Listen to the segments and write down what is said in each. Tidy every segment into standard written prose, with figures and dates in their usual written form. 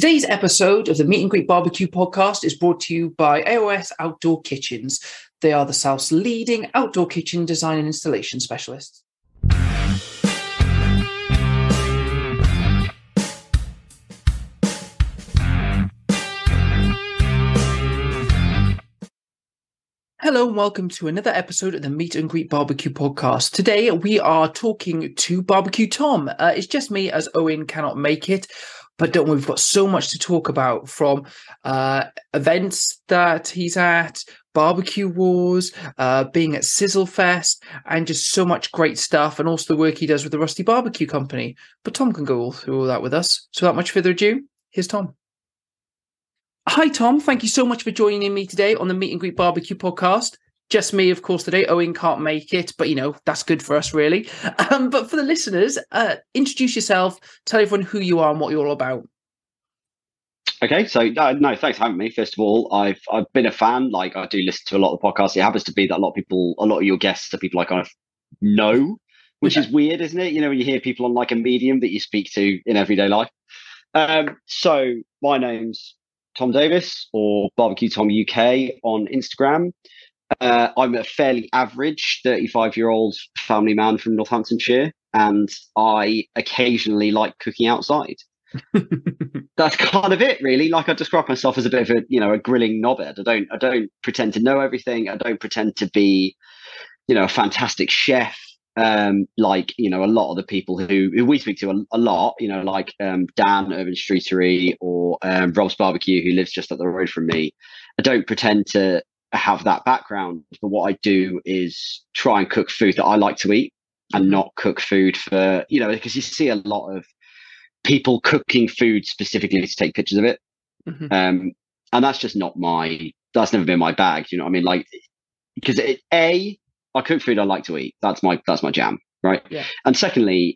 Today's episode of the Meet and Greet Barbecue podcast is brought to you by AOS Outdoor Kitchens. They are the South's leading outdoor kitchen design and installation specialists. Hello and welcome to another episode of the Meet and Greet Barbecue podcast. Today we are talking to Barbecue Tom. It's just me as Owen cannot make it. But don't worry, we've got so much to talk about, from events that he's at, Barbecue Wars, being at Sizzle Fest, and just so much great stuff, and also the work he does with the Rusty Barbecue Company. But Tom can go through all that with us. So without much further ado, here's Tom. Hi, Tom. Thank you so much for joining me today on the Meet and Greet Barbecue podcast. Just me, of course, today. Owen can't make it, but, that's good for us, really. But for the listeners, introduce yourself, tell everyone who you are and what you're all about. Okay, so no, thanks for having me. First of all, I've been a fan. Like, I do listen to a lot of podcasts. It happens to be that a lot of your guests are people I kind of know, which is weird, isn't it? When you hear people on like a medium that you speak to in everyday life. So my name's Tom Davis, or Barbecue Tom UK on Instagram. I'm a fairly average 35-year-old family man from Northamptonshire, and I occasionally like cooking outside. That's kind of it, really. Like, I describe myself as a bit of a grilling knobhead. I don't pretend to know everything. I don't pretend to be, a fantastic chef. Like, a lot of the people who we speak to a lot, like Dan Urban Streetery or Rob's Barbecue, who lives just up the road from me. I don't pretend to have that background, but what I do is try and cook food that I like to eat, and not cook food for, because you see a lot of people cooking food specifically to take pictures of it. Mm-hmm. And that's just that's never been my bag. You know what I mean? Like, because I cook food I like to eat. That's my jam. Right. Yeah. And secondly,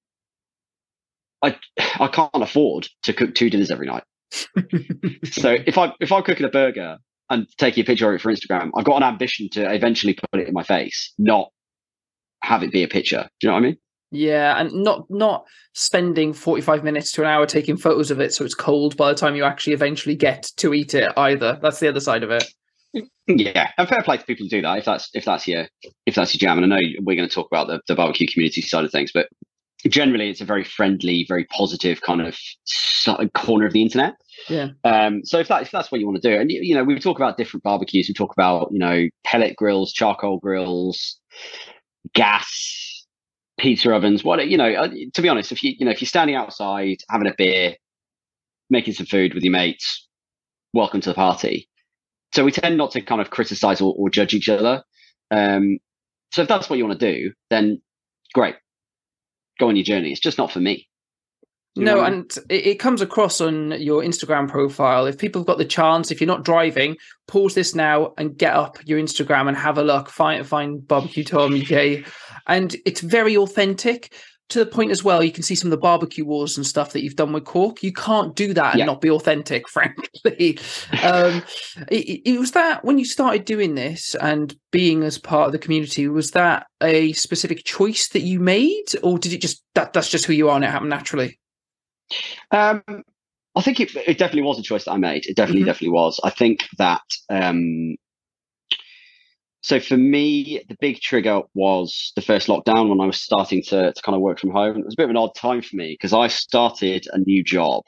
I can't afford to cook 2 dinners every night. So if I'm cooking a burger and taking a picture of it for Instagram, I've got an ambition to eventually put it in my face, not have it be a picture. Do you know what I mean? Yeah, and not spending 45 minutes to an hour taking photos of it so it's cold by the time you actually eventually get to eat it either. That's the other side of it. Yeah, and fair play to people who do that if that's your jam. And I know we're going to talk about the barbecue community side of things, but generally it's a very friendly, very positive kind of corner of the internet. Yeah. So if that's what you want to do, and we talk about different barbecues, we talk about pellet grills, charcoal grills, gas, pizza ovens. What to be honest, if you're standing outside having a beer, making some food with your mates, welcome to the party. So we tend not to kind of criticize or judge each other. So if that's what you want to do, then great, go on your journey. It's just not for me. No, and it comes across on your Instagram profile. If people have got the chance, if you're not driving, pause this now and get up your Instagram and have a look. Find Barbecue Tom UK, and it's very authentic to the point as well. You can see some of the barbecue wars and stuff that you've done with Cork. You can't do that and not be authentic, frankly. It was that when you started doing this and being as part of the community, was that a specific choice that you made, or did it just that's just who you are and it happened naturally? I think it definitely was a choice that I made. It definitely was. I think that so for me, the big trigger was the first lockdown when I was starting to kind of work from home. It was a bit of an odd time for me because I started a new job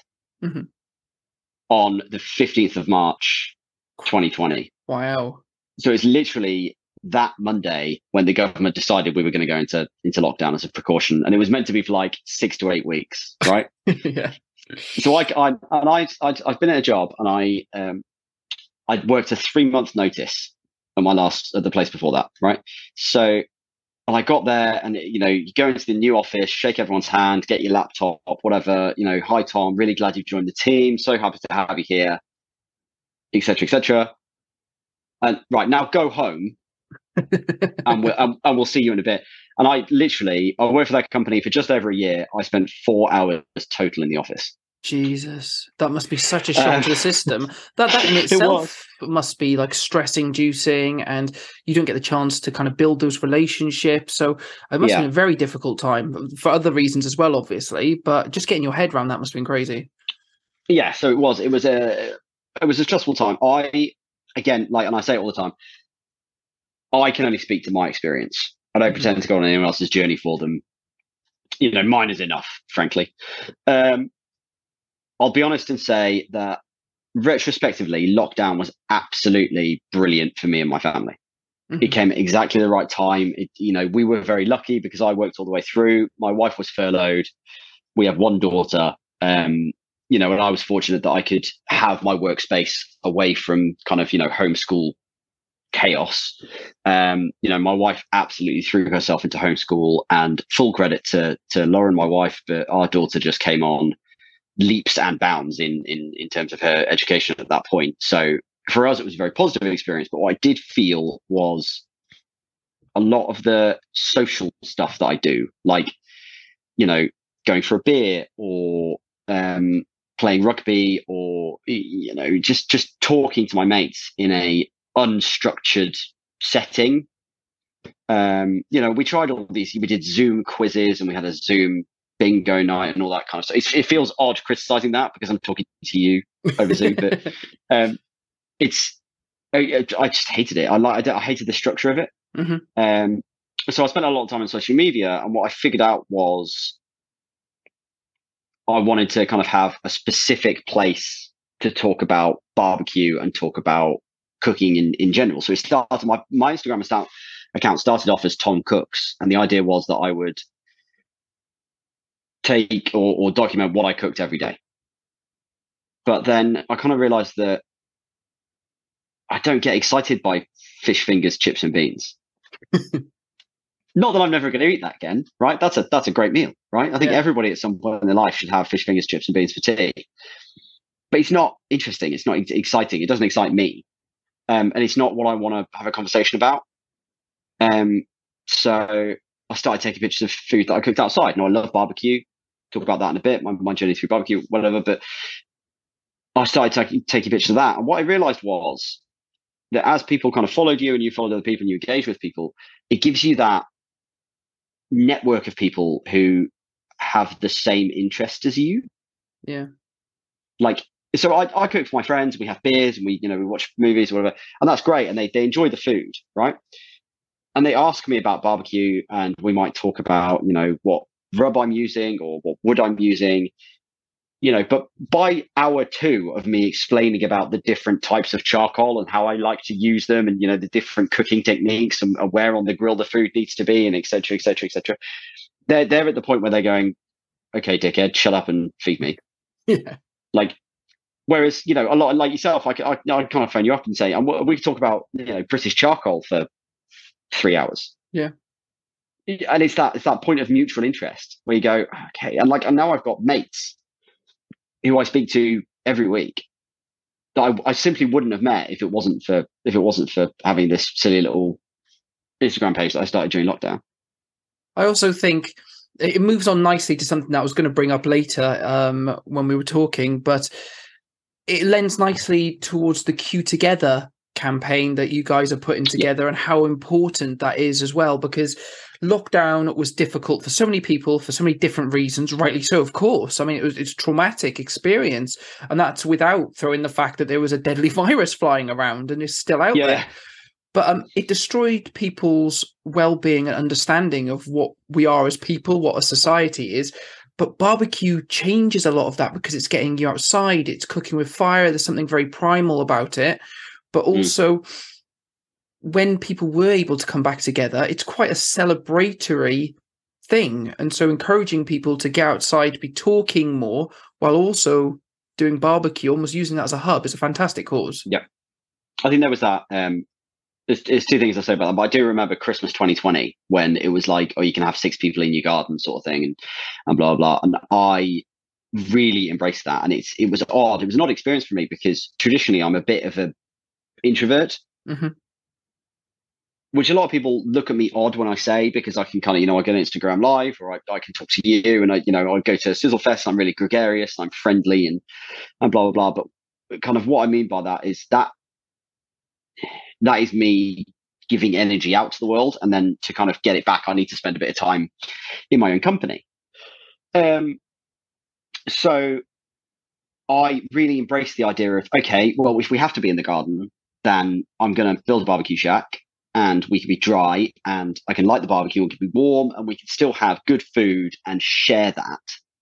on the 15th of March, 2020. Wow. So it's literally that Monday when the government decided we were going to go into lockdown as a precaution, and it was meant to be for like 6 to 8 weeks, right? Yeah. So I've been at a job, and I worked a 3-month notice at the place before that, right? So I got there, and you go into the new office, shake everyone's hand, get your laptop, whatever. Hi Tom, really glad you've joined the team. So happy to have you here, etc., etc. And right now, go home. and we'll see you in a bit. And I worked for that company for just over a year. I spent 4 hours total in the office. Jesus, that must be such a shock to the system. That in itself must be like stress inducing, and you don't get the chance to kind of build those relationships. So it must have been a very difficult time for other reasons as well, obviously. But just getting your head around that must have been crazy. Yeah, so it was a stressful time. Again, like, and I say it all the time, I can only speak to my experience. I don't Hmm. pretend to go on anyone else's journey for them. Mine is enough, frankly. Um, I'll be honest and say that retrospectively, lockdown was absolutely brilliant for me and my family. It Hmm. came at exactly the right time. We were very lucky because I worked all the way through. My wife was furloughed. We have one daughter. And I was fortunate that I could have my workspace away from kind of, homeschool chaos. My wife absolutely threw herself into homeschool, and full credit to Lauren, my wife, but our daughter just came on leaps and bounds in terms of her education at that point. So for us, it was a very positive experience. But what I did feel was a lot of the social stuff that I do, like, you know, going for a beer or playing rugby or, just talking to my mates in a unstructured setting. We tried all these, we did Zoom quizzes and we had a Zoom bingo night and all that kind of stuff. It feels odd criticizing that because I'm talking to you over Zoom, but um, it's, I just hated it. I hated the structure of it. Hmm. Um, so I spent a lot of time on social media, and what I figured out was I wanted to kind of have a specific place to talk about barbecue and talk about cooking in general. So it started, my Instagram account started off as Tom Cooks, and the idea was that I would take or document what I cooked every day. But then I kind of realized that I don't get excited by fish fingers, chips, and beans. Not that I'm never going to eat that again, right? That's a great meal, right? I think Yeah. everybody at some point in their life should have fish fingers, chips, and beans for tea. But it's not interesting. It's not exciting. It doesn't excite me, and it's not what I want to have a conversation about. Um, so I started taking pictures of food that I cooked outside. I love barbecue. Talk about that in a bit. My journey through barbecue, whatever. But I started taking pictures of that, and what I realized was that as people kind of followed you and you followed other people and you engage with people, it gives you that network of people who have the same interest as you. Yeah. Like, so I cook for my friends, we have beers and we watch movies or whatever, and that's great. And they enjoy the food, right? And they ask me about barbecue, and we might talk about, what rub I'm using or what wood I'm using, but by hour two of me explaining about the different types of charcoal and how I like to use them and, the different cooking techniques and where on the grill the food needs to be and et cetera, et cetera, et cetera, they're at the point where they're going, okay, dickhead, shut up and feed me. Yeah. Like, whereas, a lot like yourself, I kind of phone you up and say, and we talk about, British charcoal for 3 hours. Yeah. And it's that point of mutual interest where you go, okay. And now I've got mates who I speak to every week that I simply wouldn't have met if it wasn't for having this silly little Instagram page that I started during lockdown. I also think it moves on nicely to something that I was going to bring up later when we were talking, but it lends nicely towards the Q Together campaign that you guys are putting Yeah, together and how important that is as well, because lockdown was difficult for so many people for so many different reasons, rightly so, of course. I mean, it's a traumatic experience, and that's without throwing the fact that there was a deadly virus flying around and is still out there. yeah, But it destroyed people's well-being and understanding of what we are as people, what a society is. But barbecue changes a lot of that because it's getting you outside, it's cooking with fire. There's something very primal about it. But mm, also, when people were able to come back together, it's quite a celebratory thing. And so, encouraging people to get outside, be talking more while also doing barbecue, almost using that as a hub, is a fantastic cause. yeah. I think there was that. There's two things I say about that, but I do remember Christmas 2020 when it was like, oh, you can have 6 people in your garden, sort of thing, and blah blah. And I really embraced that, and it was odd. It was an odd experience for me because traditionally I'm a bit of an introvert, Hmm. which a lot of people look at me odd when I say, because I can kind of, I go on Instagram live, or I can talk to you, and I go to Sizzlefest, I'm really gregarious, I'm friendly, and blah blah blah. But kind of what I mean by that is that is me giving energy out to the world, and then to kind of get it back, I need to spend a bit of time in my own company. So I really embrace the idea of, okay, well, if we have to be in the garden, then I'm going to build a barbecue shack and we can be dry and I can light the barbecue, it can be warm and we can still have good food and share that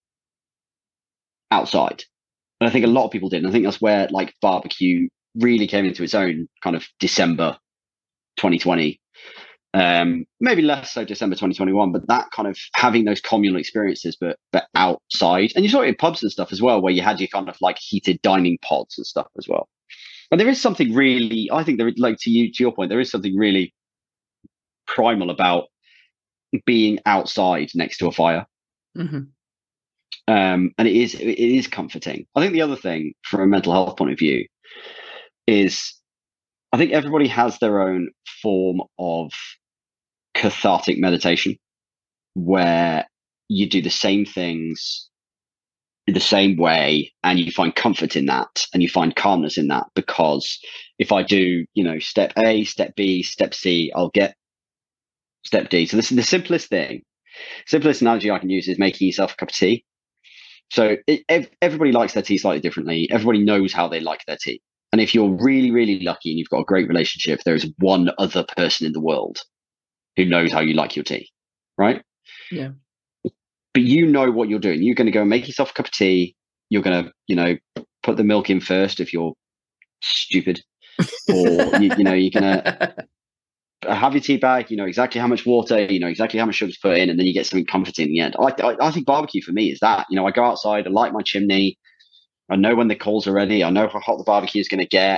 outside. And I think a lot of people did. And I think that's where like barbecue really came into its own kind of December 2020. Maybe less so December 2021, but that kind of having those communal experiences, but outside. And you saw it in pubs and stuff as well, where you had your kind of like heated dining pods and stuff as well. And there is something really, I think there, like to your point, there is something really primal about being outside next to a fire. Mm-hmm. And it is comforting. I think the other thing from a mental health point of view is I think everybody has their own form of cathartic meditation where you do the same things the same way and you find comfort in that and you find calmness in that, because if I do, step A, step B, step C, I'll get step D. So this is the simplest analogy I can use is making yourself a cup of tea. So everybody likes their tea slightly differently. Everybody knows how they like their tea. And if you're really, really lucky and you've got a great relationship, there's one other person in the world who knows how you like your tea, right? Yeah. But you know what you're doing. You're going to go and make yourself a cup of tea. You're going to, put the milk in first if you're stupid. Or, you're going to have your tea bag. You know exactly how much water, exactly how much sugar to put in, and then you get something comforting in the end. I think barbecue for me is that. I go outside, I light my chimney. I know when the coals are ready. I know how hot the barbecue is going to get.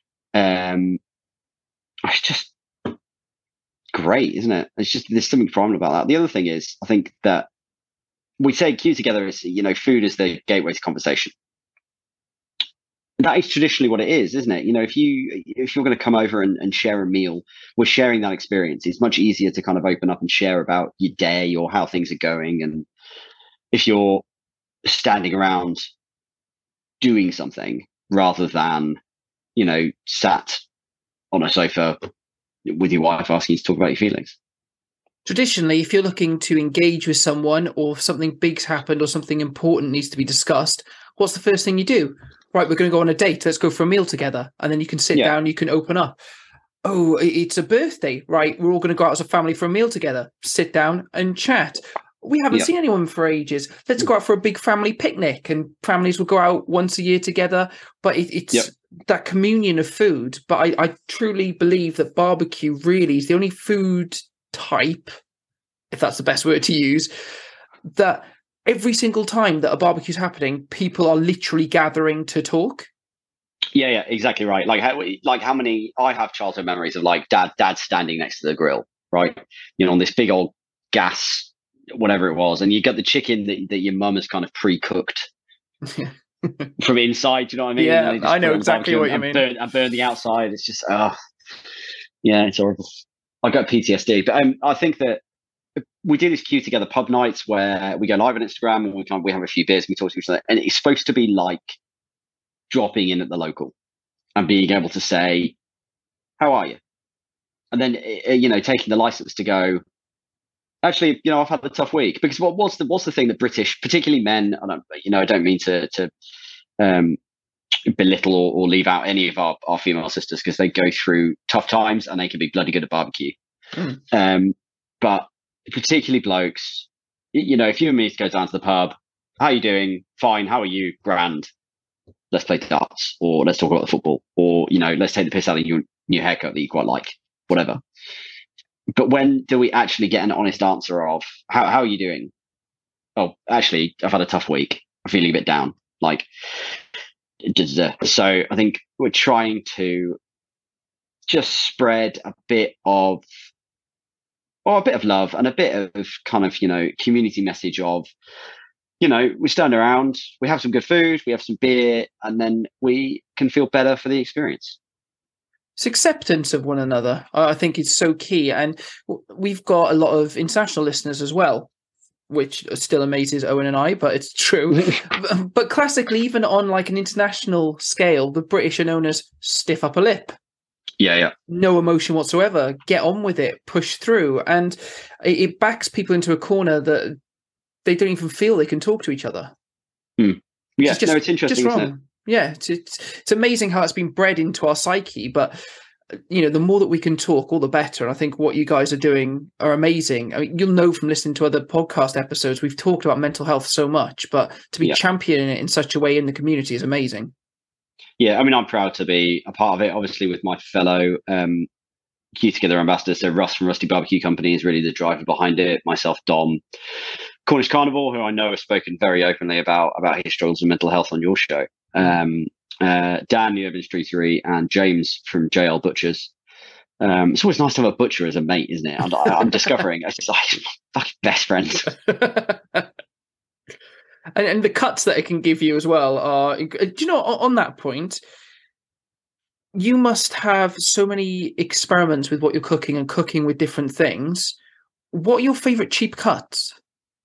It's just great, isn't it? It's just, there's something primal about that. The other thing is, I think that we say Q together is, food is the gateway to conversation. That is traditionally what it is, isn't it? If you're going to come over and share a meal, we're sharing that experience. It's much easier to kind of open up and share about your day or how things are going. And if you're standing around doing something rather than, sat on a sofa with your wife asking you to talk about your feelings. Traditionally, if you're looking to engage with someone or something big's happened or something important needs to be discussed, what's the first thing you do? Right, we're going to go on a date. Let's go for a meal together. And then you can sit down, you can open up. Oh, it's a birthday. Right, we're all going to go out as a family for a meal together. Sit down and chat. We haven't seen anyone for ages. Let's go out for a big family picnic. And families will go out once a year together. But it's that communion of food. But I truly believe that barbecue really is the only food type, if that's the best word to use, that every single time that a barbecue is happening, people are literally gathering to talk. Yeah, exactly right. Like how many I have childhood memories of like dad standing next to the grill, right? On this big old gas, whatever it was, and you got the chicken that your mum has kind of pre-cooked from inside. Do you know what I mean? Yeah, I know exactly what you mean. And burn the outside. It's just, it's horrible. I got PTSD, but I think that we do this Q together pub nights where we go live on Instagram and we have a few beers and we talk to each other, and it's supposed to be like dropping in at the local and being able to say, "How are you?" And then taking the license to go, actually, I've had a tough week, because what's the thing that British, particularly men, I don't mean to belittle or leave out any of our female sisters, because they go through tough times and they can be bloody good at barbecue. But particularly blokes, if you and me go down to the pub, how are you doing? Fine. How are you? Grand. Let's play darts, or let's talk about the football, or let's take the piss out of your new haircut that you quite like, whatever. But when do we actually get an honest answer of how are you doing? Oh, actually, I've had a tough week. I'm feeling a bit down. So I think we're trying to just spread a bit of love and a bit of kind of, community message of, we stand around, we have some good food, we have some beer, and then we can feel better for the experience. It's acceptance of one another. I think it's so key. And we've got a lot of international listeners as well, which still amazes Owen and I, but it's true. But classically, even on like an international scale, the British are known as stiff upper lip. Yeah. No emotion whatsoever. Get on with it. Push through. And it backs people into a corner that they don't even feel they can talk to each other. Yeah, no, it's interesting, isn't it? Yeah, it's amazing how it's been bred into our psyche, but the more that we can talk, all the better. And I think what you guys are doing are amazing. I mean, you'll know from listening to other podcast episodes, we've talked about mental health so much, but to be championing it in such a way in the community is amazing. Yeah, I mean, I'm proud to be a part of it, obviously, with my fellow Q Together ambassadors. So Russ from Rusty Barbecue Company is really the driver behind it. Myself, Dom, Cornish Carnivore, who I know has spoken very openly about his struggles with mental health on your show. Dan, the Urban Streetery, and James from JL Butchers. It's always nice to have a butcher as a mate, isn't it? I'm discovering it's just like fucking best friends. And the cuts that it can give you as well are, do you know, on that point, you must have so many experiments with what you're cooking and cooking with different things. What are your favorite cheap cuts?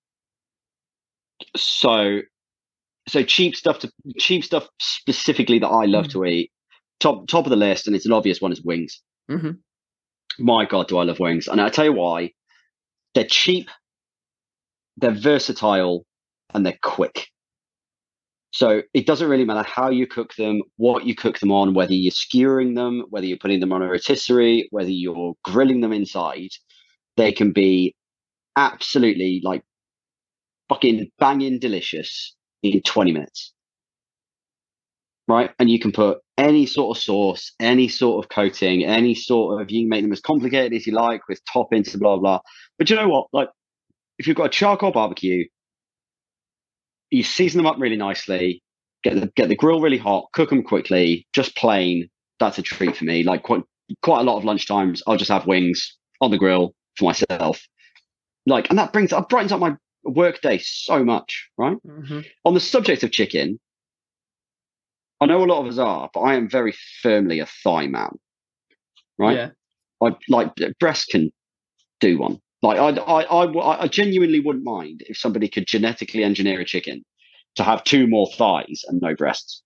So cheap stuff specifically that I love to eat. Top of the list, and it's an obvious one, is wings. Mm-hmm. My God, do I love wings. And I'll tell you why. They're cheap, they're versatile, and they're quick. So it doesn't really matter how you cook them, what you cook them on, whether you're skewering them, whether you're putting them on a rotisserie, whether you're grilling them inside. They can be absolutely like fucking banging delicious in 20 minutes. Right? And you can put any sort of sauce, any sort of coating, any sort of, you can make them as complicated as you like with toppings and blah, blah. But you know what? Like, if you've got a charcoal barbecue, you season them up really nicely, get the grill really hot, cook them quickly, just plain. That's a treat for me. Like quite a lot of lunchtimes, I'll just have wings on the grill for myself. Like, and that brightens up my work day so much, right? Mm-hmm. On the subject of chicken, I know a lot of us are, but I am very firmly a thigh man, right? Yeah. I like breast can do one. Like I genuinely wouldn't mind if somebody could genetically engineer a chicken to have 2 more thighs and no breasts.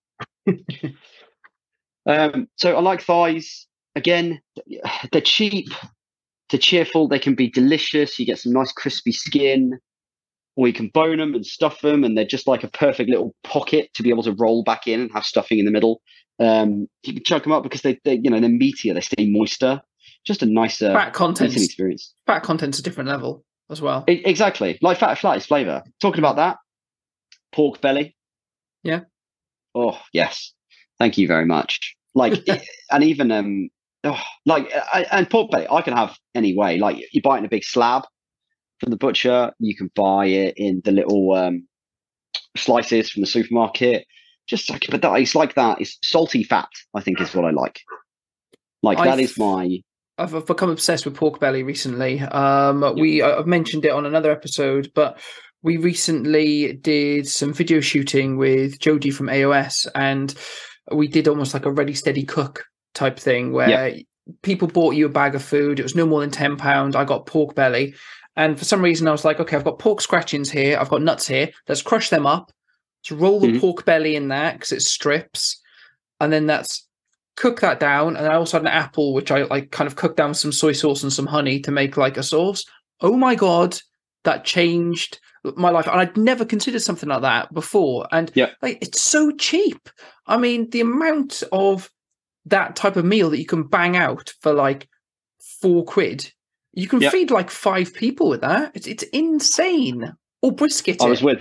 So I like thighs. Again, they're cheap, they're cheerful, they can be delicious. You get some nice crispy skin, or you can bone them and stuff them, and they're just like a perfect little pocket to be able to roll back in and have stuffing in the middle. You can chunk them up because they're meatier, they stay moister. Just a nicer fat content experience. Fat content's a different level as well. Exactly, like fat is flavour. Talking about that, pork belly. Yeah. Oh yes, thank you very much. Like, and even and pork belly, I can have any way. Like, you buy it in a big slab from the butcher. You can buy it in the little slices from the supermarket. Just like, but it's like that. It's salty fat, I think, is what I like. Like, that is my. I've become obsessed with pork belly recently. I've mentioned it on another episode, but we recently did some video shooting with Jody from AOS, and we did almost like a ready, steady cook type thing where people bought you a bag of food. It was no more than £10. I got pork belly. And for some reason, I was like, okay, I've got pork scratchings here. I've got nuts here. Let's crush them up. Let's roll the pork belly in that because it strips. And then cook that down. And I also had an apple, which I like kind of cooked down with some soy sauce and some honey to make like a sauce. Oh my God, that changed my life. And I'd never considered something like that before. And like, it's so cheap. I mean, the amount of that type of meal that you can bang out for like £4, you can feed like 5 people with that. It's insane. Or brisket. I was with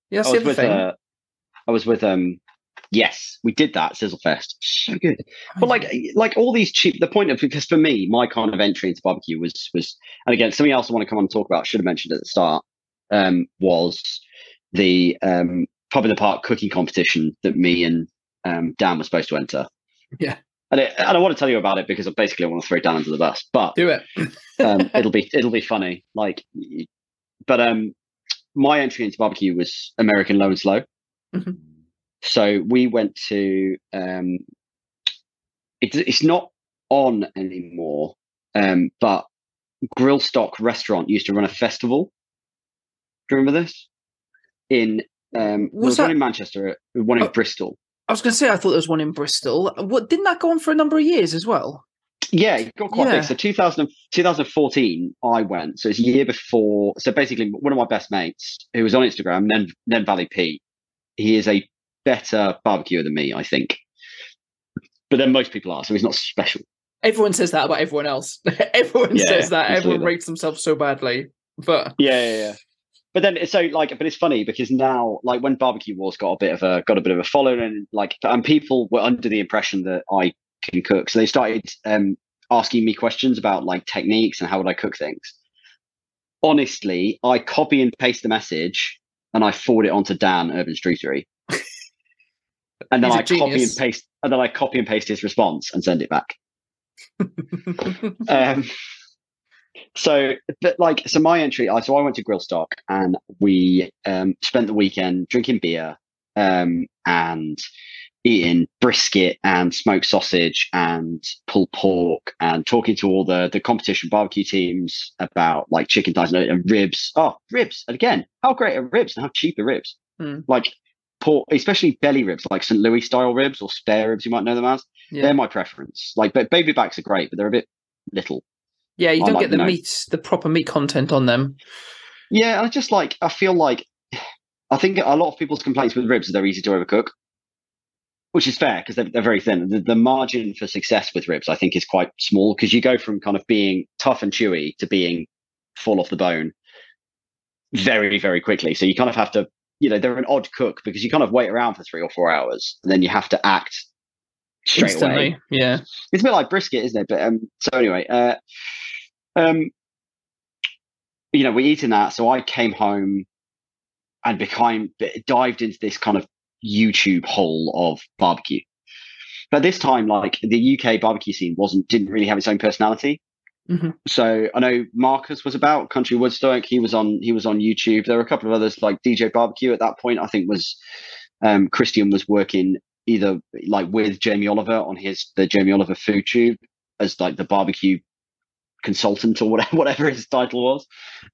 yes, we did that Sizzlefest. So good. But like all these cheap. The point of, because for me, my kind of entry into barbecue was, and again, something else I want to come on and talk about. Should have mentioned at the start. Was the pub in the park cooking competition that me and Dan were supposed to enter. Yeah. And I want to tell you about it because basically I want to throw Dan under the bus. But do it. it'll be funny. Like, but my entry into barbecue was American Low and Slow. Mm-hmm. So we went to it's not on anymore, but Grill Stock Restaurant used to run a festival. Do you remember this? There was one in Manchester, one in Bristol. I was going to say, I thought there was one in Bristol. Didn't that go on for a number of years as well? Yeah, it got quite big. So 2014, I went. So it's a year before. So basically, one of my best mates, who was on Instagram, Nen Valley Pete, he is a better barbecuer than me, I think. But then most people are, so he's not special. Everyone says that about everyone else. Everyone says that. Absolutely. Everyone rates themselves so badly. But yeah. But then, so like, but it's funny because now, like, when Barbecue Wars got a bit of a following, and like, and people were under the impression that I can cook, so they started asking me questions about like techniques and how would I cook things. Honestly, I copy and paste the message and I forward it onto Dan Urban Streetery, and then I copy and paste his response and send it back. So my entry, so I went to Grillstock and we spent the weekend drinking beer and eating brisket and smoked sausage and pulled pork and talking to all the competition barbecue teams about like chicken thighs and ribs. Oh, ribs. And again, how great are ribs and how cheap are ribs? Like pork, especially belly ribs, like St. Louis style ribs or spare ribs, you might know them as. Yeah. They're my preference. Like, but baby backs are great, but they're a bit little. Yeah, you don't get the proper meat content on them. Yeah, I feel like, I think a lot of people's complaints with ribs are they're easy to overcook, which is fair because they're very thin. The margin for success with ribs, I think, is quite small because you go from kind of being tough and chewy to being full off the bone very, very quickly. So you kind of have to, they're an odd cook because you kind of wait around for 3 or 4 hours and then you have to act straight away. Yeah, it's a bit like brisket, isn't it? But so anyway, we eaten that. So I came home and dived into this kind of YouTube hole of barbecue. But this time, like the UK barbecue scene didn't really have its own personality. Mm-hmm. So I know Marcus was about Country Woodstock. He was on YouTube. There were a couple of others like DJ Barbecue at that point. I think was Christian was working either like with Jamie Oliver on the Jamie Oliver Food Tube as like the barbecue consultant or whatever his title was.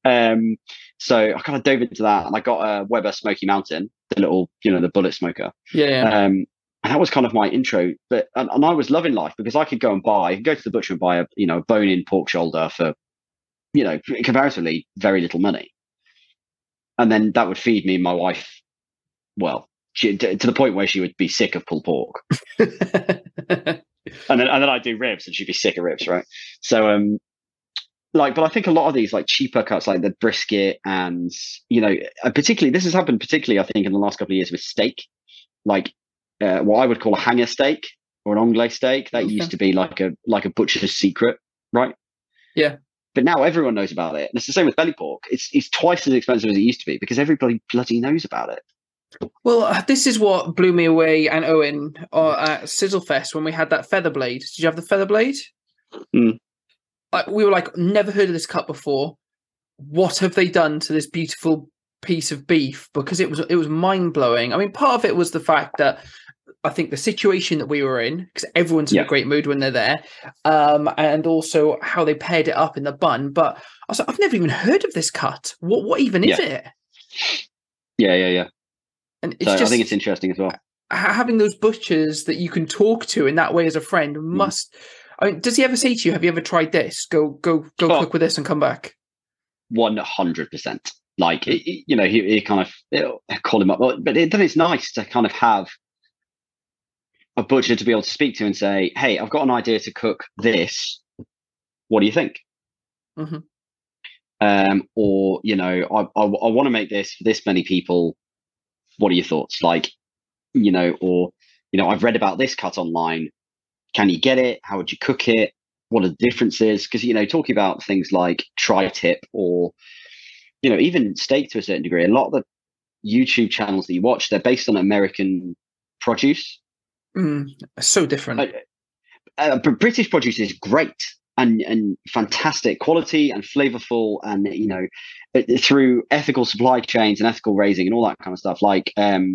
So I kind of dove into that and I got a Weber Smoky Mountain, the little, the bullet smoker. Yeah. And that was kind of my intro. But and I was loving life because I could go to the butcher and buy a bone-in pork shoulder for, comparatively very little money. And then that would feed me and my wife, well, to the point where she would be sick of pulled pork. and then I'd do ribs and she'd be sick of ribs, right? So but I think a lot of these like cheaper cuts, like the brisket, and particularly this has happened I think in the last couple of years with steak, like what I would call a hanger steak or an onglet steak. That used to be like a butcher's secret, right? Yeah. But now everyone knows about it, and it's the same with belly pork. It's twice as expensive as it used to be because everybody bloody knows about it. Well, this is what blew me away and Owen at Sizzlefest when we had that feather blade. Did you have the feather blade? We were like, never heard of this cut before. What have they done to this beautiful piece of beef? Because it was mind blowing. I mean, part of it was the fact that I think the situation that we were in, because everyone's in a great mood when they're there, and also how they paired it up in the bun. But I was like, I've never even heard of this cut. What even is it? Yeah. And I think it's interesting as well. Having those butchers that you can talk to in that way as a friend must. I mean, does he ever say to you, "Have you ever tried this? Go cook with this and come back"? 100%. Like he kind of call him up, but then it's nice to kind of have a butcher to be able to speak to and say, "Hey, I've got an idea to cook this. What do you think?" Mm-hmm. Or I want to make this for this many people. What are your thoughts? Like, or I've read about this cut online. Can you get it? How would you cook it? What are the differences? Because, talking about things like tri-tip or, even steak to a certain degree, a lot of the YouTube channels that you watch, they're based on American produce. So different. But British produce is great and fantastic quality and flavorful and, through ethical supply chains and ethical raising and all that kind of stuff, like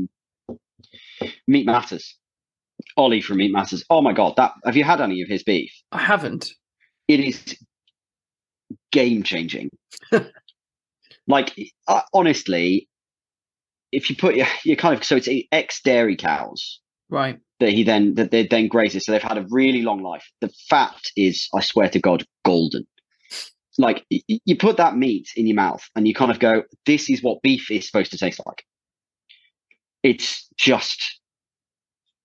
Meat Matters. Ollie from Meat Matters. Oh my God. Have you had any of his beef? I haven't. It is game changing. Like, honestly, if you put you kind of, so it's ex dairy cows. Right. That they then grazes. So they've had a really long life. The fat is, I swear to God, golden. Like you put that meat in your mouth and you kind of go, this is what beef is supposed to taste like. It's just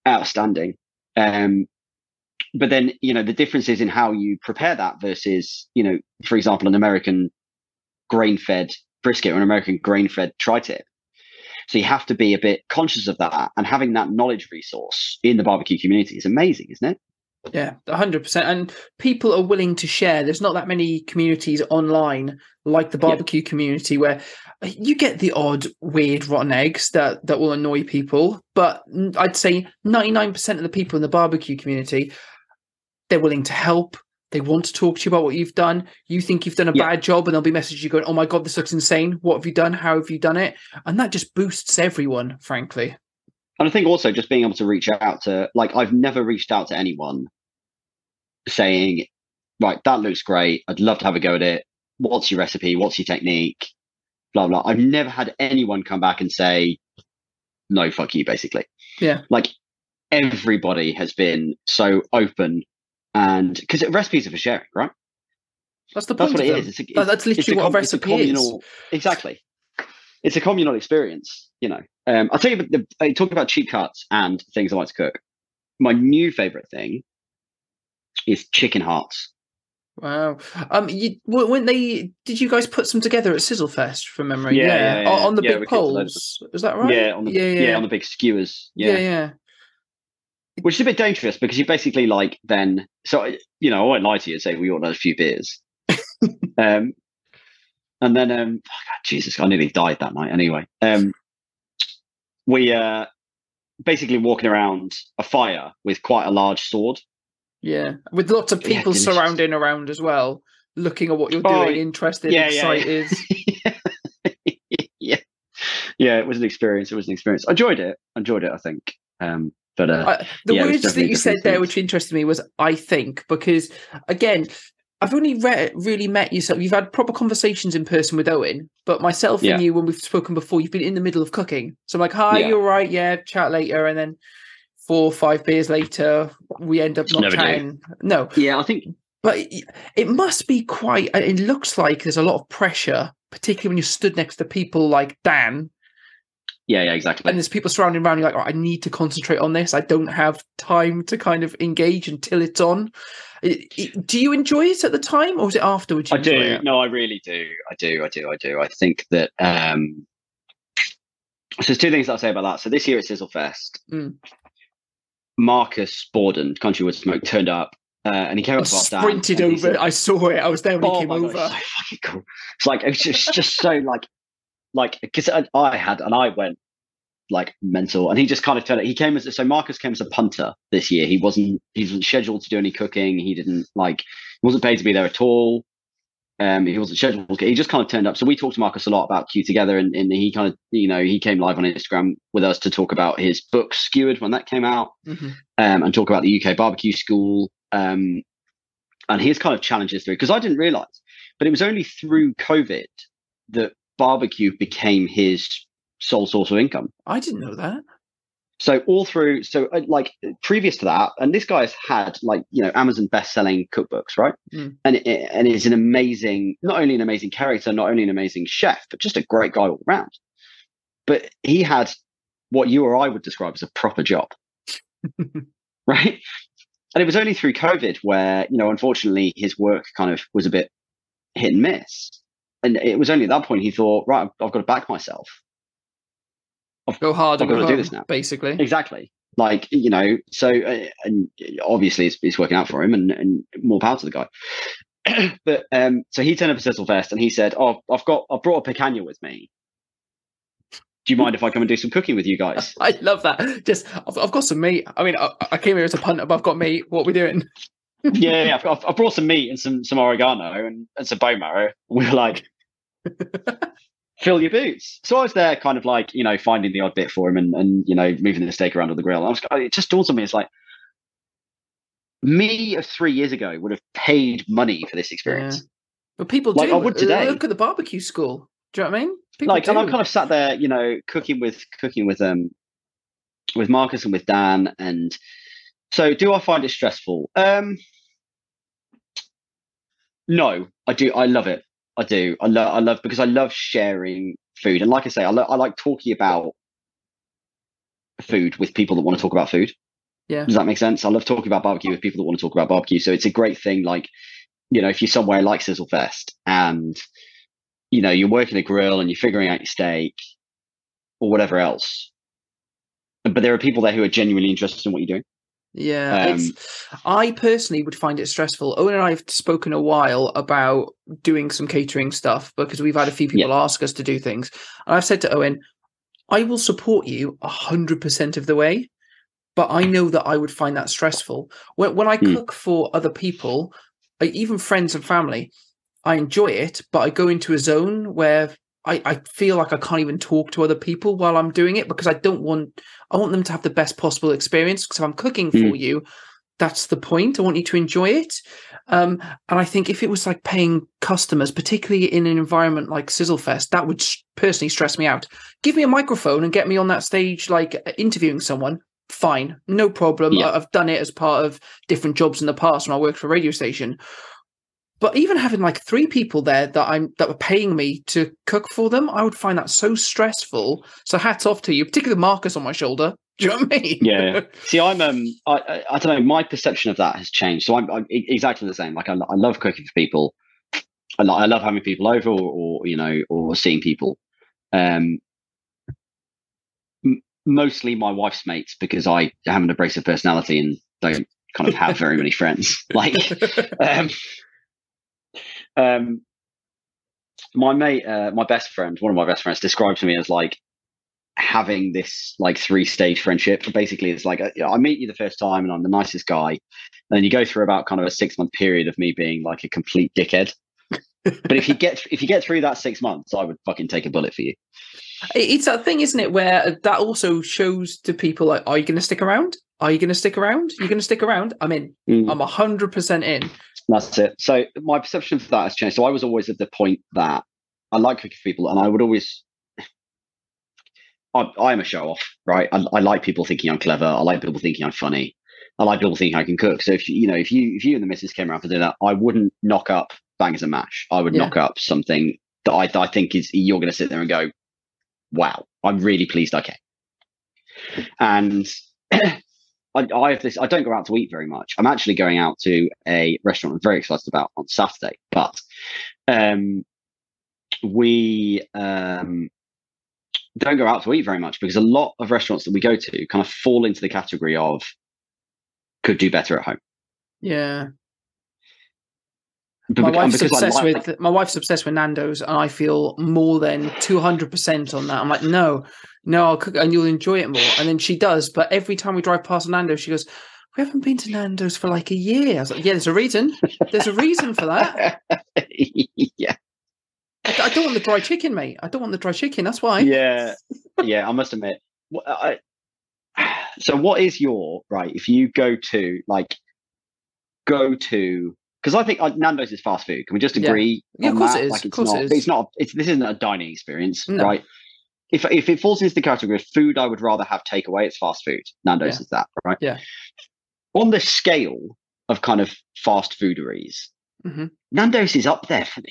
outstanding. But then, the differences in how you prepare that versus, for example, an American grain-fed brisket or an American grain-fed tri-tip. So you have to be a bit conscious of that, and having that knowledge resource in the barbecue community is amazing, isn't it? Yeah, 100%. And people are willing to share. There's not that many communities online like the barbecue community where you get the odd weird rotten eggs that will annoy people. But I'd say 99% of the people in the barbecue community, they're willing to help. They want to talk to you about what you've done. You think you've done a bad job, and they'll be messaging you going, "Oh my God, this looks insane. What have you done? How have you done it?" And that just boosts everyone, frankly. And I think also just being able to reach out to, I've never reached out to anyone saying, right, that looks great. I'd love to have a go at it. What's your recipe? What's your technique? Blah, blah. I've never had anyone come back and say, no, fuck you, basically. Yeah. Everybody has been so open, and because recipes are for sharing, right? That's the point. That's what it is. That's literally what a recipe is. Exactly. It's a communal experience, I'll tell you, I talk about cheap cuts and things I like to cook. My new favorite thing is chicken hearts. Wow. Did you guys put some together at Sizzlefest from memory? Yeah. On the big poles. Is that right? Yeah, on the big skewers. Yeah. Which is a bit dangerous because you basically I won't lie to you and say we ordered a few beers. And then Jesus, I nearly died that night anyway. We basically walking around a fire with quite a large sword. Yeah, with lots of people surrounding around as well, looking at what you're doing, interested, excited. Yeah, it was an experience. I enjoyed it, I think. The words that you said there, which interested me, was "I think," because again, I've only really met you. So you've had proper conversations in person with Owen, but myself and you, when we've spoken before, you've been in the middle of cooking. So I'm like, "Hi, you're right, yeah, chat later," and then 4 or 5 beers later, we end up not chatting. No. Yeah, I think. But it must be quite. It looks like there's a lot of pressure, particularly when you're stood next to people like Dan. Yeah, exactly. And there's people surrounding around you like, I need to concentrate on this. I don't have time to kind of engage until it's on. Do you enjoy it at the time, or is it afterwards? I do. No, I really do. I do. I think that. So there's 2 things I'll say about that. So this year at Sizzlefest, Marcus Borden, Country Wood Smoke, turned up. And he came up to us. Sprinted over. Said, I saw it. I was there when he came over. God, so fucking cool. It's it was just so because I went mental, and he just kind of turned it. He came so Marcus came as a punter this year. He wasn't scheduled to do any cooking. He didn't he wasn't paid to be there at all. He wasn't scheduled. He just kind of turned up. So we talked to Marcus a lot about Q together, and he kind of he came live on Instagram with us to talk about his book Skewered when that came out, and talk about the UK barbecue school. And his kind of challenges through, because I didn't realize, but it was only through COVID that barbecue became his sole source of income. I didn't know that. So previous to that, and this guy's had Amazon best-selling cookbooks, right? And is an amazing, not only an amazing character, not only an amazing chef, but just a great guy all around. But he had what you or I would describe as a proper job, right? And it was only through COVID where, unfortunately, his work kind of was a bit hit and miss. And it was only at that point he thought, right, I've got to back myself. Go hard and I've got to do this now. Basically. Exactly. So and obviously it's working out for him, and more power to the guy. But so he turned up at Sizzlefest and he said, I've brought a picanha with me. Do you mind if I come and do some cooking with you guys? I love that. I've got some meat. I mean, I came here as a punter, but I've got meat. What are we doing? Yeah. I've brought some meat and some oregano and some bone marrow. We were like, fill your boots. So I was there kind of finding the odd bit for him and moving the steak around on the grill. And it just dawned on me, it's like, me of 3 years ago would have paid money for this experience. Yeah. But people do. I would today. Look at the barbecue school. Do you know what I mean? And I kind of sat there, cooking with Marcus and with Dan. And so do I find it stressful? No, I do. I love it. I do. I love because I love sharing food. And like I say, I like talking about food with people that want to talk about food. Yeah. Does that make sense? I love talking about barbecue with people that want to talk about barbecue. So it's a great thing. Like, if you're somewhere like Sizzlefest and, you're working a grill and you're figuring out your steak or whatever else, but there are people there who are genuinely interested in what you're doing. Yeah, I personally would find it stressful. Owen and I have spoken a while about doing some catering stuff because we've had a few people ask us to do things. And I've said to Owen, I will support you 100% of the way, but I know that I would find that stressful. When I cook for other people, even friends and family, I enjoy it, but I go into a zone where I feel like I can't even talk to other people while I'm doing it because I want them to have the best possible experience. Because if I'm cooking for you, that's the point. I want you to enjoy it. And I think if it was like paying customers, particularly in an environment like Sizzlefest, that would personally stress me out. Give me a microphone and get me on that stage, like interviewing someone. Fine, no problem. Yeah. I've done it as part of different jobs in the past when I worked for a radio station. But even having like 3 people there that were paying me to cook for them, I would find that so stressful. So hats off to you, particularly Marcus on my shoulder. Do you know what I mean? Yeah. See, I don't know. My perception of that has changed. So I'm exactly the same. Like I love cooking for people. I love having people over or seeing people. Mostly my wife's mates because I have an abrasive personality and don't kind of have very many friends. Like, my mate, my best friend, one of my best friends, described to me as like having this like 3-stage friendship. Basically, it's like I meet you the first time and I'm the nicest guy, and then you go through about kind of a 6-month period of me being like a complete dickhead. But if you get through that 6 months, I would fucking take a bullet for you. It's that thing, isn't it, where that also shows to people like, are you going to stick around? Are you going to stick around? You're going to stick around? I'm in. I'm 100% in. That's it. So my perception for that has changed. So I was always at the point that I like cooking for people, and I would always. I am a show off, right? I like people thinking I'm clever. I like people thinking I'm funny. I like people thinking I can cook. So if you and the missus came around for dinner, I wouldn't knock up bangers and mash. I would knock up something that I think is you're going to sit there and go, wow, I'm really pleased I came. And I have this. I don't go out to eat very much. I'm actually going out to a restaurant I'm very excited about on Saturday, but we don't go out to eat very much because a lot of restaurants that we go to kind of fall into the category of could do better at home. Yeah. But my wife's obsessed with Nando's, and I feel more than 200% on that. I'm like, no, I'll cook and you'll enjoy it more. And then she does, but every time we drive past Nando's, she goes, we haven't been to Nando's for like a year. I was like, yeah, there's a reason. There's a reason for that. Yeah. I don't want the dry chicken, mate. I don't want the dry chicken. That's why. Yeah. I must admit. So what is your, right, if you go to, because I think Nando's is fast food. Can we just agree? Yeah, of course it is. Like, this isn't a dining experience, right? If it falls into the category of food, I would rather have takeaway. It's fast food. Nando's is that, right? Yeah. On the scale of kind of fast fooderies, Nando's is up there for me.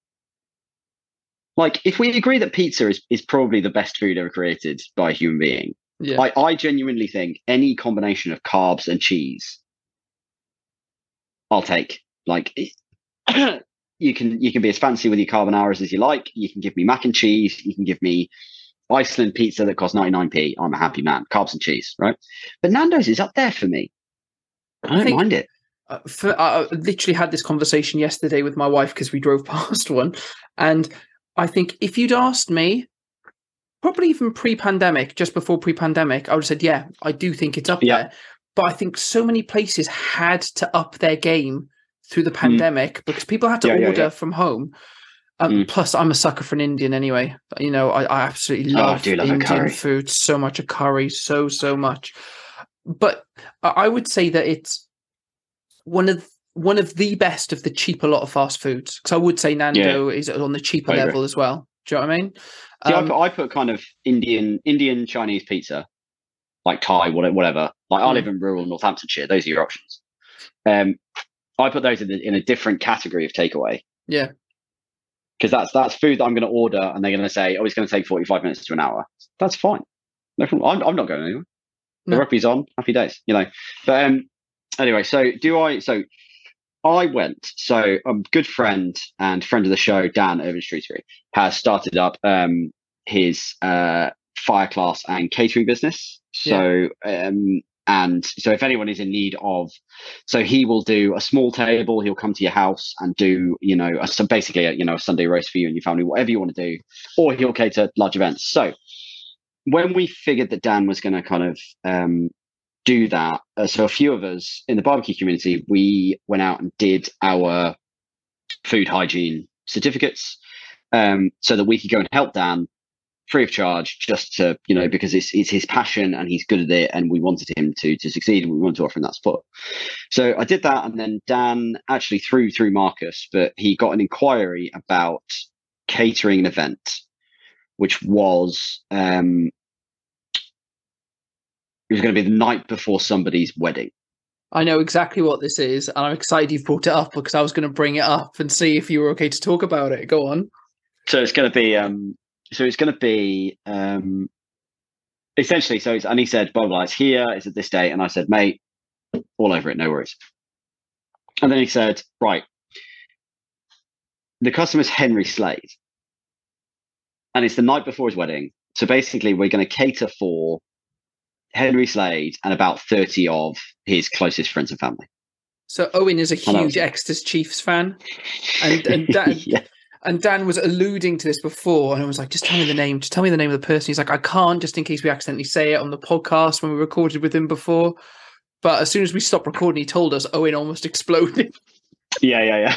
Like, if we agree that pizza is probably the best food ever created by a human being, I genuinely think any combination of carbs and cheese, I'll take. Like, you can be as fancy with your carbonaras as you like. You can give me mac and cheese. You can give me Iceland pizza that costs 99p. I'm a happy man. Carbs and cheese, right? But Nando's is up there for me. I don't mind it. I literally had this conversation yesterday with my wife because we drove past one, and I think if you'd asked me, probably even pre-pandemic, just before pre-pandemic, I would have said, yeah, I do think it's up there. But I think so many places had to up their game through the pandemic because people had to order from home. Plus, I'm a sucker for an Indian anyway. You know, I absolutely love Indian food so much, a curry, so much. But I would say that it's one of the best of the cheaper lot of fast foods. Because I would say Nando is on the cheaper level as well. Do you know what I mean? See, I put kind of Indian Chinese pizza, like Thai, whatever. Like I live in rural Northamptonshire. Those are your options. I put those in a different category of takeaway. Yeah. Because that's food that I'm going to order, and they're going to say, "Oh, it's going to take 45 minutes to an hour." That's fine. No problem. I'm not going anywhere. The rugby's on. Happy days, you know. But anyway, so I went. So a good friend and friend of the show, Dan Overstreetery, has started up his fire class and catering business. So and so if anyone is in need of, so he will do a small table. He'll come to your house and do, you know, basically a Sunday roast for you and your family, whatever you want to do, or he'll cater large events. So when we figured that Dan was going to kind of do that, so a few of us in the barbecue community, we went out and did our food hygiene certificates so that we could go and help Dan free of charge, just to, you know, because it's his passion and he's good at it, and we wanted him to succeed, and we wanted to offer him that support. So I did that, and then Dan actually through Marcus, but he got an inquiry about catering an event, which was it was going to be the night before somebody's wedding. I know exactly what this is, and I'm excited you've brought it up, because I was going to bring it up and see if you were okay to talk about it. Go on. So it's going to be essentially, and he said, blah, blah, it's here, it's at this date. And I said, mate, all over it, no worries. And then he said, right, the customer's Henry Slade, and it's the night before his wedding. So basically, we're going to cater for Henry Slade and about 30 of his closest friends and family. So Owen is a huge Exeter Chiefs fan. And Dan, and Dan was alluding to this before, and I was like, just tell me the name. Just tell me the name of the person. He's like, I can't, just in case we accidentally say it on the podcast when we recorded with him before. But as soon as we stopped recording, he told us. Owen almost exploded. Yeah.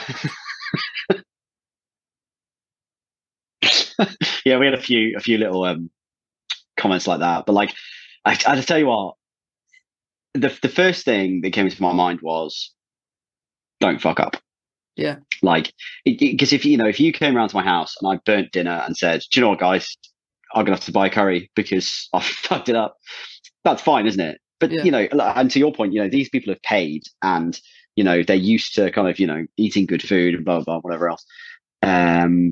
Yeah, we had a few little comments like that. But like, I just tell you what, the first thing that came into my mind was, don't fuck up. Yeah. Like, because if you came around to my house and I burnt dinner and said, do you know what, guys, I'm gonna have to buy curry because I fucked it up, that's fine, isn't it? But you know, and to your point, you know, these people have paid, and you know, they're used to kind of, you know, eating good food and blah blah, whatever else. And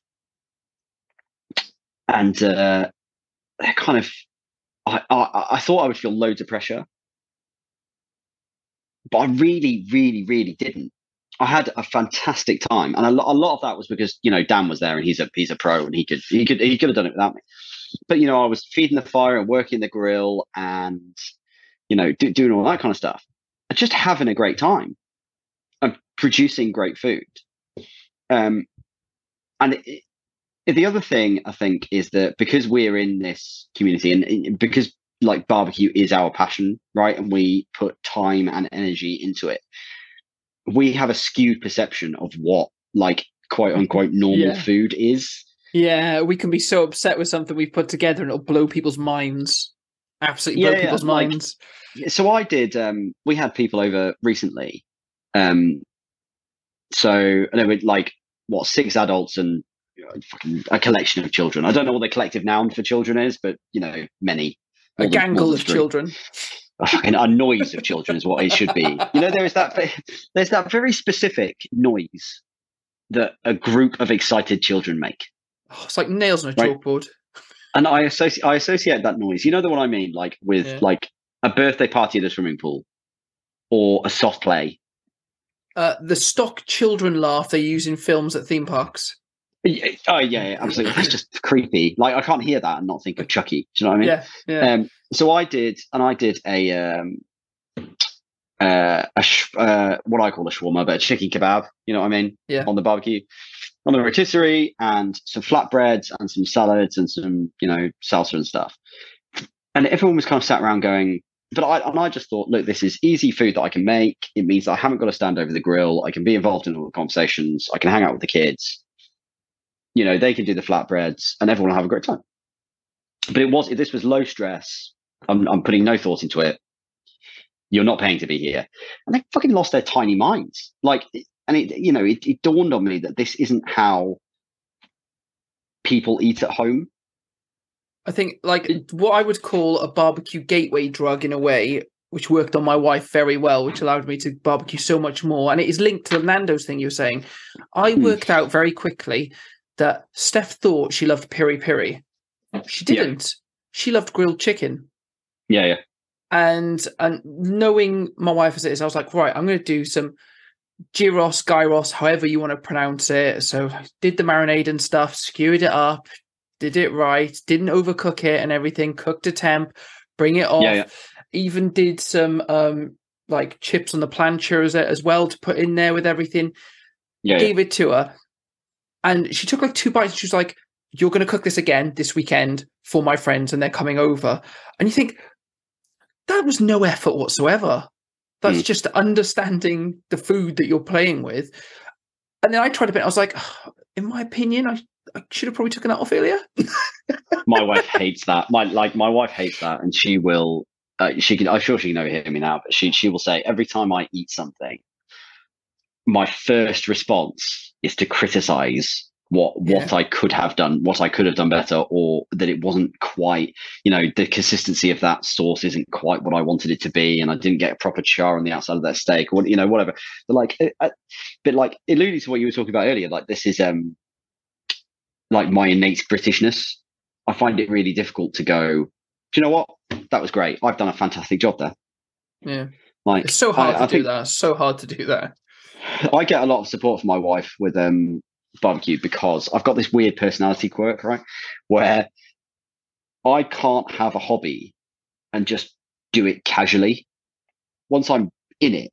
kind of, I thought I would feel loads of pressure, but I really, really, really didn't. I had a fantastic time, and a lot of that was because, you know, Dan was there, and he's a pro, and he could have done it without me. But you know, I was feeding the fire and working the grill, and you know, doing all that kind of stuff, and just having a great time and producing great food. And the other thing I think is that because we're in this community, and because like barbecue is our passion, right, and we put time and energy into it, we have a skewed perception of what, like, quote unquote normal food is. Yeah, we can be so upset with something we've put together and it'll blow people's minds. Absolutely blow people's minds. So I did, we had people over recently. So there were like, 6 adults and a collection of children. I don't know what the collective noun for children is, but, you know, many. A gangle of children. A noise of children is what it should be. You know, there's that very specific noise that a group of excited children make. Oh, it's like nails on a chalkboard. And I associate that noise. You know the one I mean, like with like a birthday party at a swimming pool, or a soft play. The stock children laugh they use in films at theme parks. Oh yeah, absolutely. That's just creepy. Like, I can't hear that and not think of Chucky. Do you know what I mean? Yeah. So I did a what I call a shawarma, but a chicken kebab. You know what I mean? Yeah. On the barbecue, on the rotisserie, and some flatbreads and some salads and some, you know, salsa and stuff. And everyone was kind of sat around going, but I just thought, look, this is easy food that I can make. It means that I haven't got to stand over the grill. I can be involved in all the conversations. I can hang out with the kids. You know, they can do the flatbreads, and everyone will have a great time. But this was low stress. I'm putting no thought into it. You're not paying to be here. And they fucking lost their tiny minds. Like, and it dawned on me that this isn't how people eat at home. I think, like, what I would call a barbecue gateway drug in a way, which worked on my wife very well, which allowed me to barbecue so much more. And it is linked to the Nando's thing you were saying. I worked out very quickly that Steph thought she loved piri piri. She didn't. Yeah. She loved grilled chicken. Yeah. And knowing my wife as it is, I was like, right, I'm going to do some gyros, however you want to pronounce it. So I did the marinade and stuff, skewered it up, did it right, didn't overcook it and everything, cooked to temp, bring it off. Yeah. Even did some like chips on the plancha as well to put in there with everything. Gave it to her. And she took like 2 bites and she was like, you're going to cook this again this weekend for my friends and they're coming over. And you think, that was no effort whatsoever. That's just understanding the food that you're playing with. And then I tried a bit. I was like, in my opinion, I should have probably taken that off earlier. My wife hates that. My wife hates that, and she will. She can. I'm sure she can overhear me now, but she will say every time I eat something, my first response is to criticize what I could have done, what I could have done better, or that it wasn't quite, the consistency of that sauce isn't quite what I wanted it to be, and I didn't get a proper char on the outside of that steak, or whatever. But but alluding to what you were talking about earlier, like this is like my innate Britishness. I find it really difficult to go, do you know what? That was great. I've done a fantastic job there. Yeah. Like it's so hard to do that. So hard to do that. I get a lot of support from my wife with barbecue because I've got this weird personality quirk, right? Where I can't have a hobby and just do it casually. Once I'm in it,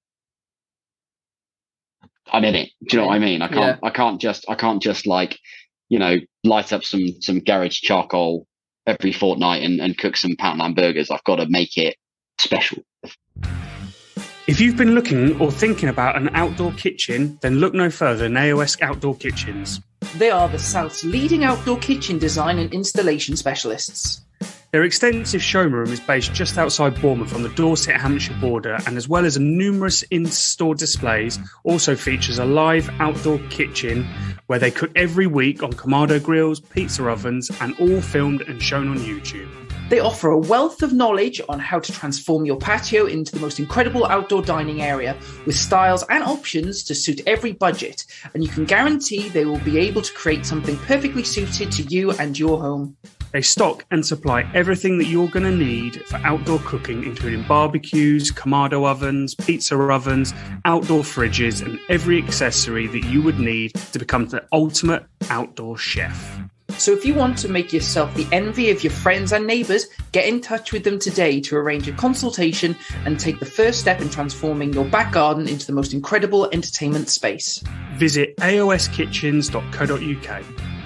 I'm in it. Do you know what I mean? I can't just like, light up some garage charcoal every fortnight and cook some Poundland burgers. I've got to make it special. If you've been looking or thinking about an outdoor kitchen, then look no further than AOS Outdoor Kitchens. They are the South's leading outdoor kitchen design and installation specialists. Their extensive showroom is based just outside Bournemouth on the Dorset-Hampshire border, and as well as numerous in-store displays, also features a live outdoor kitchen where they cook every week on Kamado grills, pizza ovens, and all filmed and shown on YouTube. They offer a wealth of knowledge on how to transform your patio into the most incredible outdoor dining area with styles and options to suit every budget. And you can guarantee they will be able to create something perfectly suited to you and your home. They stock and supply everything that you're going to need for outdoor cooking, including barbecues, Kamado ovens, pizza ovens, outdoor fridges, and every accessory that you would need to become the ultimate outdoor chef. So if you want to make yourself the envy of your friends and neighbours, get in touch with them today to arrange a consultation and take the first step in transforming your back garden into the most incredible entertainment space. Visit aoskitchens.co.uk.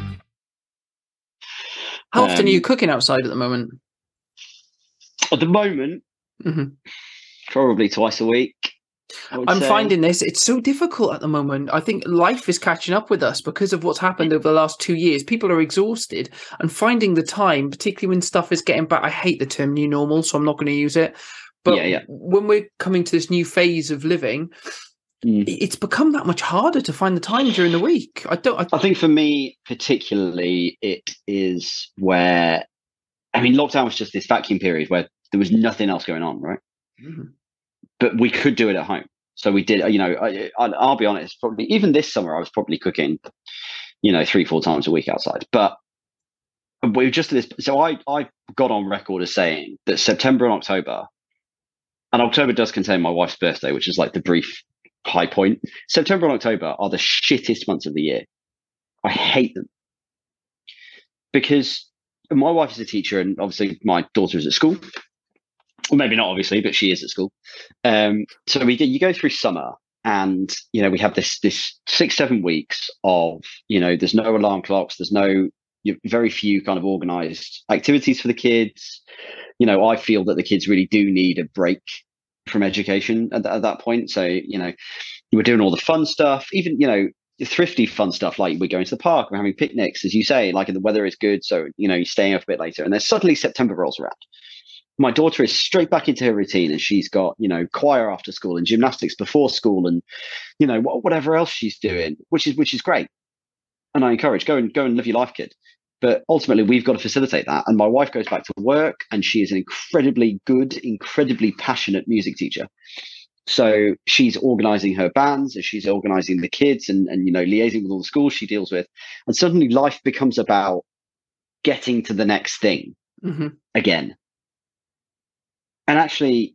How often are you cooking outside at the moment? At the moment, probably twice a week. I'm finding this, it's so difficult at the moment. I think life is catching up with us because of what's happened over the last 2 years. People are exhausted and finding the time, particularly when stuff is getting back. I hate the term new normal, so I'm not going to use it. But when we're coming to this new phase of living, it's become that much harder to find the time during the week. I think for me, particularly, it is where, lockdown was just this vacuum period where there was nothing else going on, right? Mm-hmm. But we could do it at home. So we did, I'll be honest, probably even this summer, I was probably cooking, 3-4 times a week outside. But we were just this. So I got on record as saying that September and October does contain my wife's birthday, which is like the brief high point. September and October are the shittest months of the year. I hate them because my wife is a teacher and obviously my daughter is at school. Well, maybe not obviously, but she is at school. So you go through summer and, we have this 6-7 weeks of, there's no alarm clocks. There's very few kind of organized activities for the kids. I feel that the kids really do need a break from education at that point. So, we're doing all the fun stuff, even, thrifty fun stuff, like we're going to the park, we're having picnics, as you say, like the weather is good. So, you're staying up a bit later. And then suddenly September rolls around. My daughter is straight back into her routine and she's got, choir after school and gymnastics before school and, whatever else she's doing, which is great. And I encourage, go and live your life, kid. But ultimately we've got to facilitate that. And my wife goes back to work and she is an incredibly good, incredibly passionate music teacher. So she's organizing her bands and she's organizing the kids and liaising with all the schools she deals with. And suddenly life becomes about getting to the next thing again. And actually,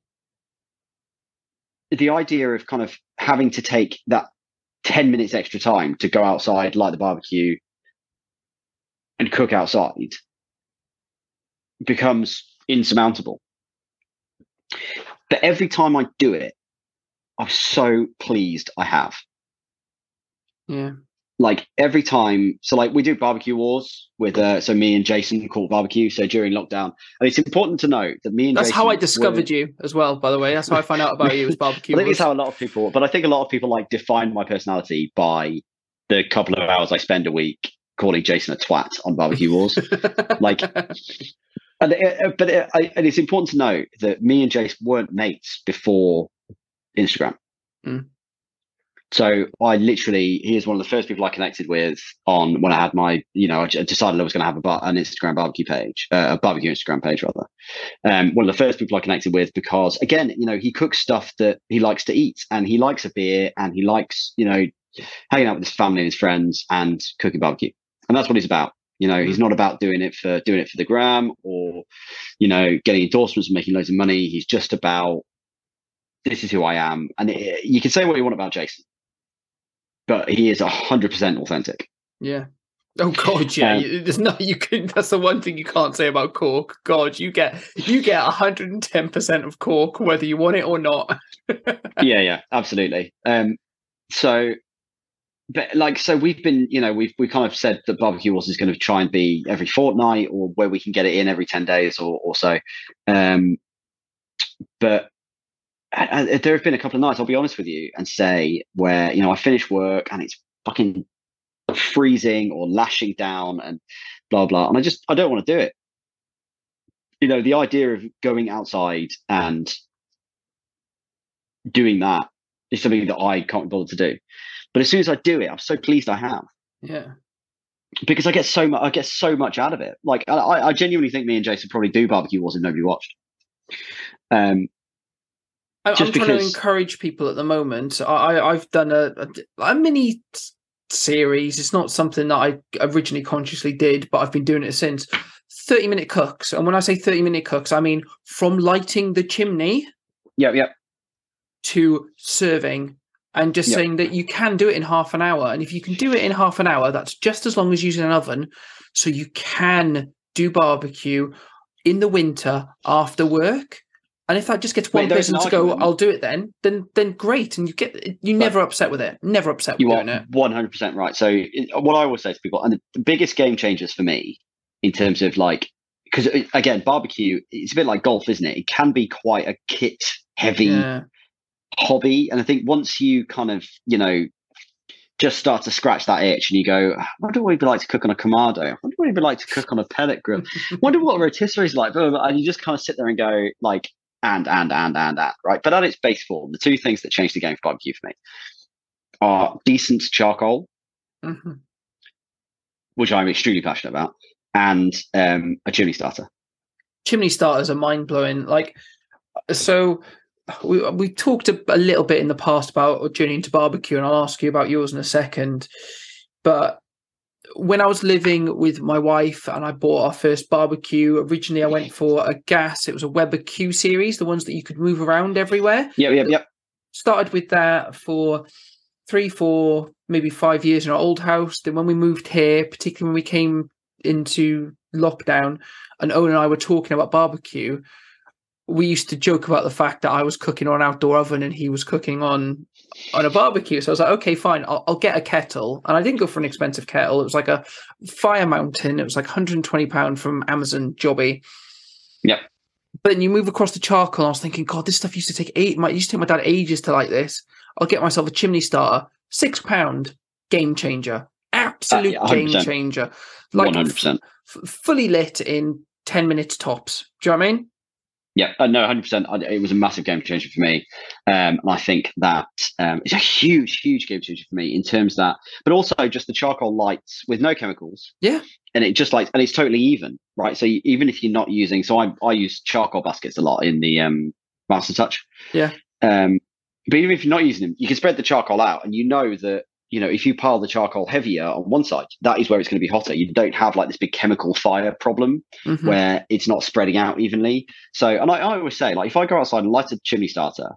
the idea of kind of having to take that 10 minutes extra time to go outside, light the barbecue, and cook outside becomes insurmountable. But every time I do it, I'm so pleased I have. Yeah. Like every time, so like we do barbecue wars with, so me and Jason call barbecue. So during lockdown, and it's important to note that me and That's Jason how I discovered you as well, by the way. That's how I found out about you, was barbecue I think wars. it's how a lot of people, but I think a lot of people like define my personality by the couple of hours I spend a week calling Jason a twat on barbecue wars. Like, and it's important to note that me and Jason weren't mates before Instagram. Mm. So I literally, he is one of the first people I connected with on when I had my, I decided I was going to have an Instagram barbecue page, a barbecue Instagram page rather. One of the first people I connected with because, again, he cooks stuff that he likes to eat, and he likes a beer, and he likes, hanging out with his family and his friends and cooking barbecue, and that's what he's about. He's not about doing it for the gram or, getting endorsements and making loads of money. He's just about, this is who I am. And you can say what you want about Jason, but he is 100% authentic. Yeah. Oh God, yeah. There's no, you can. That's the one thing you can't say about Cork. God, you get 110% of Cork, whether you want it or not. yeah, absolutely. So we've been, we've kind of said that Barbecue Wars is going to try and be every fortnight, or where we can get it in every 10 days or so. But there have been a couple of nights, I'll be honest with you, and say where, I finish work and it's fucking freezing or lashing down and blah, blah. And I don't want to do it. The idea of going outside and doing that is something that I can't bother to do. But as soon as I do it, I'm so pleased I have. Yeah. Because I get so much out of it. Like I genuinely think me and Jason probably do Barbecue Wars if nobody watched. I'm trying to encourage people at the moment. I've done a mini series. It's not something that I originally consciously did, but I've been doing it since. 30-minute cooks. And when I say 30-minute cooks, I mean from lighting the chimney to serving, and just saying that you can do it in half an hour. And if you can do it in half an hour, that's just as long as using an oven. So you can do barbecue in the winter after work. And if that just gets one person to go, I'll do it then great. And you're never upset with it. Never upset with doing it. 100% right. So what I always say to people, and the biggest game changers for me in terms of because again, barbecue, it's a bit like golf, isn't it? It can be quite a kit heavy hobby. And I think once you kind of, just start to scratch that itch and you go, I wonder what it'd be like to cook on a Kamado. I wonder what it'd be like to cook on a pellet grill. I wonder what a rotisserie is like. And you just kind of sit there and go and, right? But at its base form, the two things that change the game for barbecue for me are decent charcoal, which I'm extremely passionate about, and a chimney starter. Chimney starters are mind-blowing. So we talked a little bit in the past about journeying to barbecue, and I'll ask you about yours in a second. But when I was living with my wife and I bought our first barbecue, originally I went for a gas. It was a Weber Q series, the ones that you could move around everywhere. Yep. Started with that for 3, 4, maybe 5 years in our old house. Then when we moved here, particularly when we came into lockdown, and Owen and I were talking about barbecue, we used to joke about the fact that I was cooking on an outdoor oven and he was cooking on a barbecue. So I was like, okay, fine, I'll get a kettle. And I didn't go for an expensive kettle. It was like a Fire Mountain. It was like £120 from Amazon Jobby. Yep. But then you move across the charcoal. I was thinking, God, this stuff used to take my dad ages to like this. I'll get myself a chimney starter. £6, game changer. Absolute game changer. 100%. Fully lit in 10 minutes tops. Do you know what I mean? Yeah, no, 100%. It was a massive game changer for me. And I think that it's a huge, huge game changer for me in terms of that, but also just the charcoal lights with no chemicals. Yeah. And it just and it's totally even, right? So even if you're not using, so I use charcoal baskets a lot in the Master Touch. Yeah. But even if you're not using them, you can spread the charcoal out and you know that if you pile the charcoal heavier on one side, that is where it's going to be hotter. You don't have like this big chemical fire problem where it's not spreading out evenly. So, and I always say, like, if I go outside and light a chimney starter,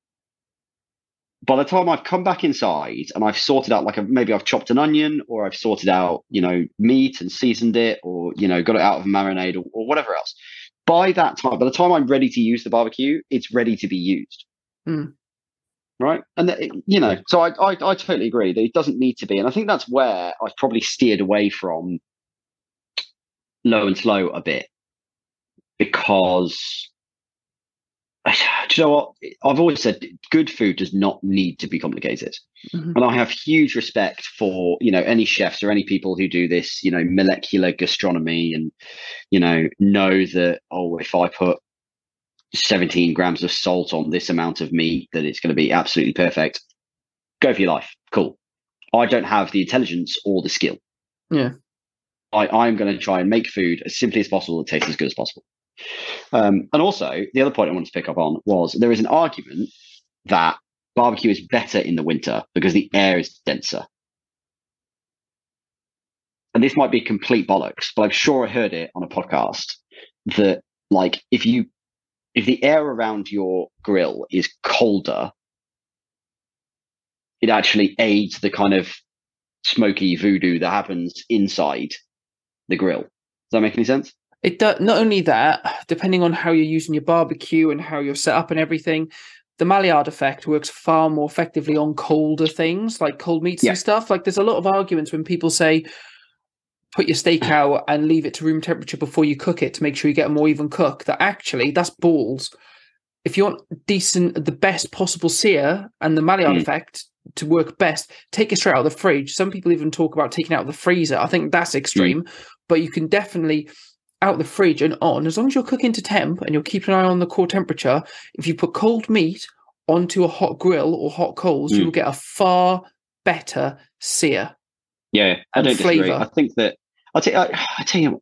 by the time I've come back inside and I've sorted out, like, maybe I've chopped an onion, or I've sorted out, meat and seasoned it, or, got it out of a marinade, or whatever else. By that time, by the time I'm ready to use the barbecue, it's ready to be used. Right. And, so I totally agree that it doesn't need to be. And I think that's where I've probably steered away from low and slow a bit, because do you know what? I've always said good food does not need to be complicated. And I have huge respect for, any chefs or any people who do this, molecular gastronomy and, know that, if I put 17 grams of salt on this amount of meat, that it's going to be absolutely perfect. Go for your life. Cool. I don't have the intelligence or the skill. Yeah. I'm going to try and make food as simply as possible that tastes as good as possible. And also, the other point I wanted to pick up on was there is an argument that barbecue is better in the winter because the air is denser. And this might be complete bollocks, but I'm sure I heard it on a podcast that, like, if the air around your grill is colder, it actually aids the kind of smoky voodoo that happens inside the grill. Does that make any sense? It does. Not only that, depending on how you're using your barbecue and how you're set up and everything, the Maillard effect works far more effectively on colder things, like cold meats and stuff. Like, there's a lot of arguments when people say, put your steak out and leave it to room temperature before you cook it to make sure you get a more even cook. That actually, that's balls. If you want the best possible sear and the Maillard effect to work best, take it straight out of the fridge. Some people even talk about taking it out of the freezer. I think that's extreme, but you can definitely out the fridge and on, as long as you're cooking to temp and you're keeping an eye on the core temperature. If you put cold meat onto a hot grill or hot coals, you will get a far better sear. Yeah, I don't disagree. I think that I tell you,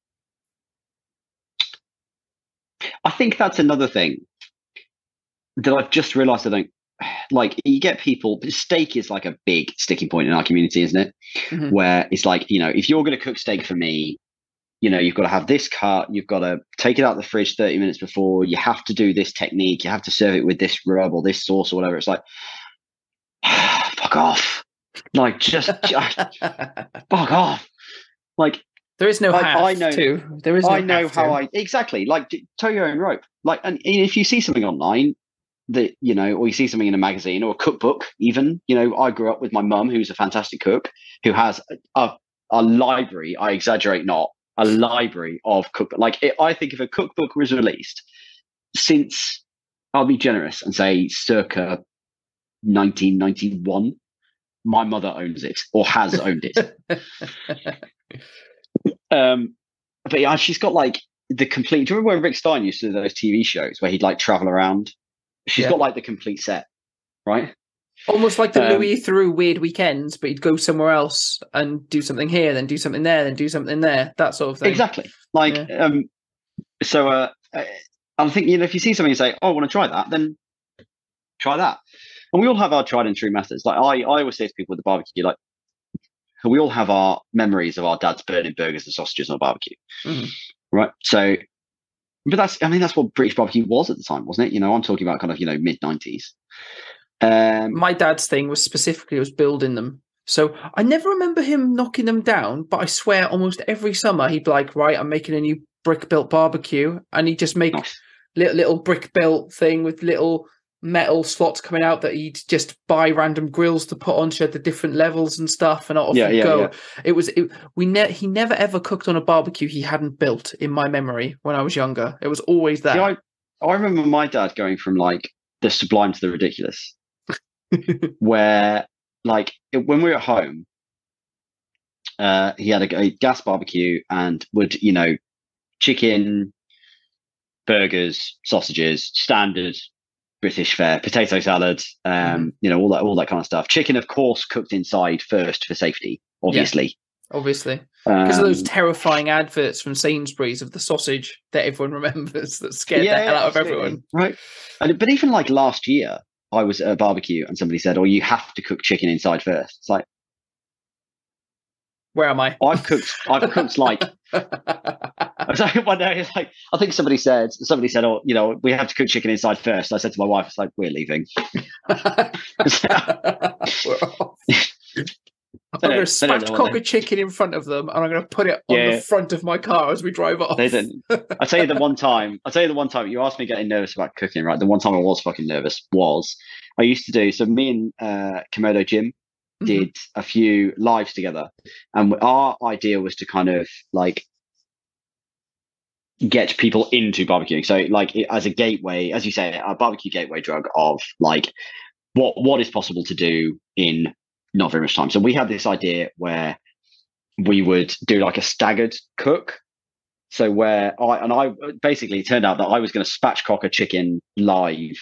I think that's another thing that I've just realised. I don't like. You get people. Steak is like a big sticking point in our community, isn't it? Where it's like, if you're going to cook steak for me, you've got to have this cut. You've got to take it out of the fridge 30 minutes before. You have to do this technique. You have to serve it with this rub or this sauce or whatever. It's like, fuck off. Like, just fuck off. Like, there is no I know to. There is no I know how I exactly like tow your own rope. Like, and if you see something online that or you see something in a magazine or a cookbook, even I grew up with my mum, who's a fantastic cook, who has a library. I exaggerate not. A library of cookbook. I think if a cookbook was released since, I'll be generous and say circa 1991, my mother owns it or has owned it. But yeah, she's got like the complete. Do you remember when Rick Stein used to do those TV shows where he'd like travel around? She's got like the complete set, right? Almost like the Louis through weird weekends, but he'd go somewhere else and do something here, then do something there, then do something there, that sort of thing. Exactly. So I think, if you see something and say, oh, I want to try that, then try that. And we all have our tried and true methods. Like I always say to people with the barbecue, like, we all have our memories of our dads burning burgers and sausages on a barbecue. Right. So, but that's what British barbecue was at the time, wasn't it? I'm talking about kind of, mid-90s. My dad's thing was building them. So I never remember him knocking them down, but I swear almost every summer he'd be like, right, I'm making a new brick built barbecue. And he'd just make little brick built thing with little metal slots coming out that he'd just buy random grills to put on, so the different levels and stuff, and off you go. Yeah. He never ever cooked on a barbecue he hadn't built in my memory when I was younger. It was always there. Yeah, I remember my dad going from like the sublime to the ridiculous. Where, like, when we were at home, he had a gas barbecue and would, chicken, burgers, sausages, standard British fare, potato salad, all that kind of stuff. Chicken, of course, cooked inside first for safety, obviously. Yeah, obviously. Because of those terrifying adverts from Sainsbury's of the sausage that everyone remembers that scared the hell out of everyone. Right. But even like last year, I was at a barbecue and somebody said, "Oh, you have to cook chicken inside first." It's like, where am I? I've cooked like. I was like, one day, it's like, I think somebody said, "Oh, you know, we have to cook chicken inside first." And I said to my wife, "It's like, we're leaving." I'm going to spatchcock a chicken in front of them, and I'm going to put it on the front of my car as we drive off. They didn't. I'll tell you the one time. You asked me getting nervous about cooking, right? The one time I was fucking nervous was I used to do. So me and Komodo Jim did a few lives together, and our idea was to kind of like get people into barbecuing. So like as a gateway, as you say, a barbecue gateway drug of like what is possible to do in not very much time. So we had this idea where we would do like a staggered cook. So where I basically turned out that I was going to spatchcock a chicken live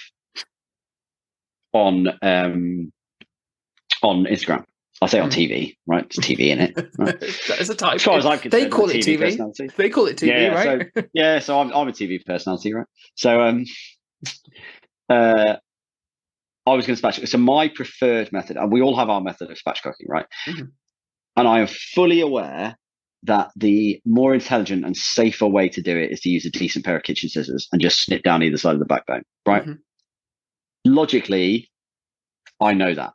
on Instagram. I say on TV, right? It's TV in it. Right? As a type. As far as I'm concerned, they call it TV. They call it TV, right? So I'm a TV personality, right? So I was going to spatchcock. So my preferred method, and we all have our method of spatchcocking, right? Mm-hmm. And I am fully aware that the more intelligent and safer way to do it is to use a decent pair of kitchen scissors and just snip down either side of the backbone, right? Mm-hmm. Logically, I know that.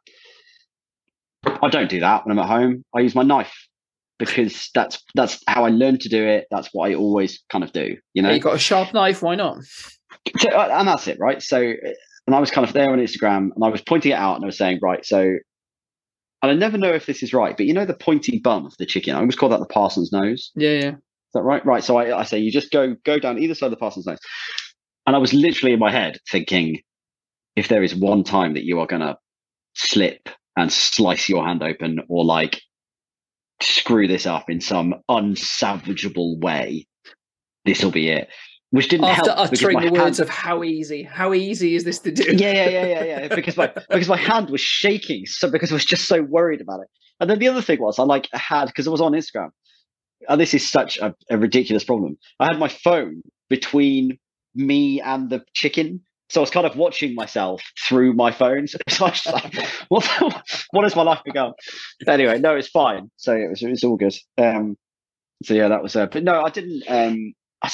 I don't do that when I'm at home. I use my knife because that's how I learned to do it. That's what I always kind of do, you know? You got a sharp knife, why not? So, and that's it, right? So, and I was kind of there on Instagram and I was pointing it out and I was saying, right, so, and I never know if this is right, but you know the pointy bum of the chicken? I always call that the parson's nose. Yeah. Is that right? Right. So I say you just go down either side of the parson's nose. And I was literally in my head thinking, if there is one time that you are going to slip and slice your hand open or like screw this up in some unsalvageable way, this will be it. Which didn't help. After uttering the words of how easy is this to do? Yeah. Because my hand was shaking, so because I was just so worried about it. And then the other thing was I had, because it was on Instagram, and this is such a ridiculous problem. I had my phone between me and the chicken. So I was kind of watching myself through my phone. So I was like, what has my life become? Anyway, no, it's fine. So it was all good. So yeah, that was but no, I didn't.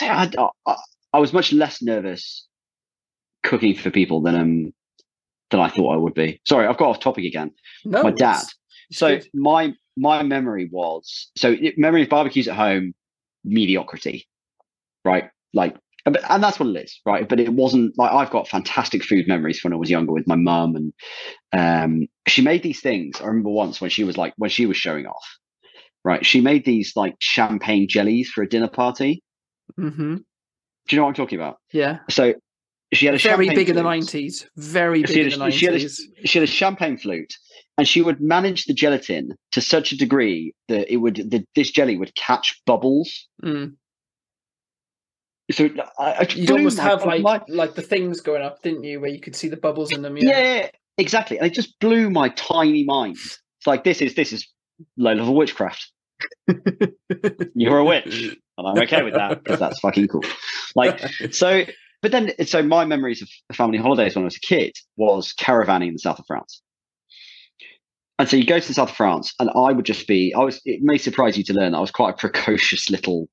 I was much less nervous cooking for people than I thought I would be. Sorry, I've got off topic again. No, my dad. So good. my memory was memory of barbecues at home, mediocrity, right? Like, and that's what it is, right? But it wasn't like I've got fantastic food memories when I was younger with my mum, and she made these things. I remember once when she was showing off, right? She made these like champagne jellies for a dinner party. Mm-hmm. Do you know what I'm talking about? Yeah. So she had a very big flute. in the 90s. Very big in the 90s. She had a champagne flute, and she would manage the gelatin to such a degree that this jelly would catch bubbles. Mm. So you'd almost have like the things going up, didn't you, where you could see the bubbles in them? Yeah, exactly. And it just blew my tiny mind. It's like this is low level witchcraft. You're a witch, and I'm okay with that because that's fucking cool. Like so. But then, so my memories of family holidays when I was a kid was caravanning in the south of France. And so you go to the south of France, and it may surprise you to learn that I was quite a precocious little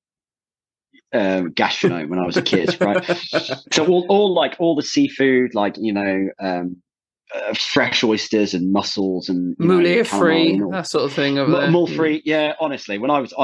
gastronome when I was a kid, right? So all the seafood, fresh oysters and mussels and moulet free, that sort of thing over there. Moulet free, yeah. Honestly, when I was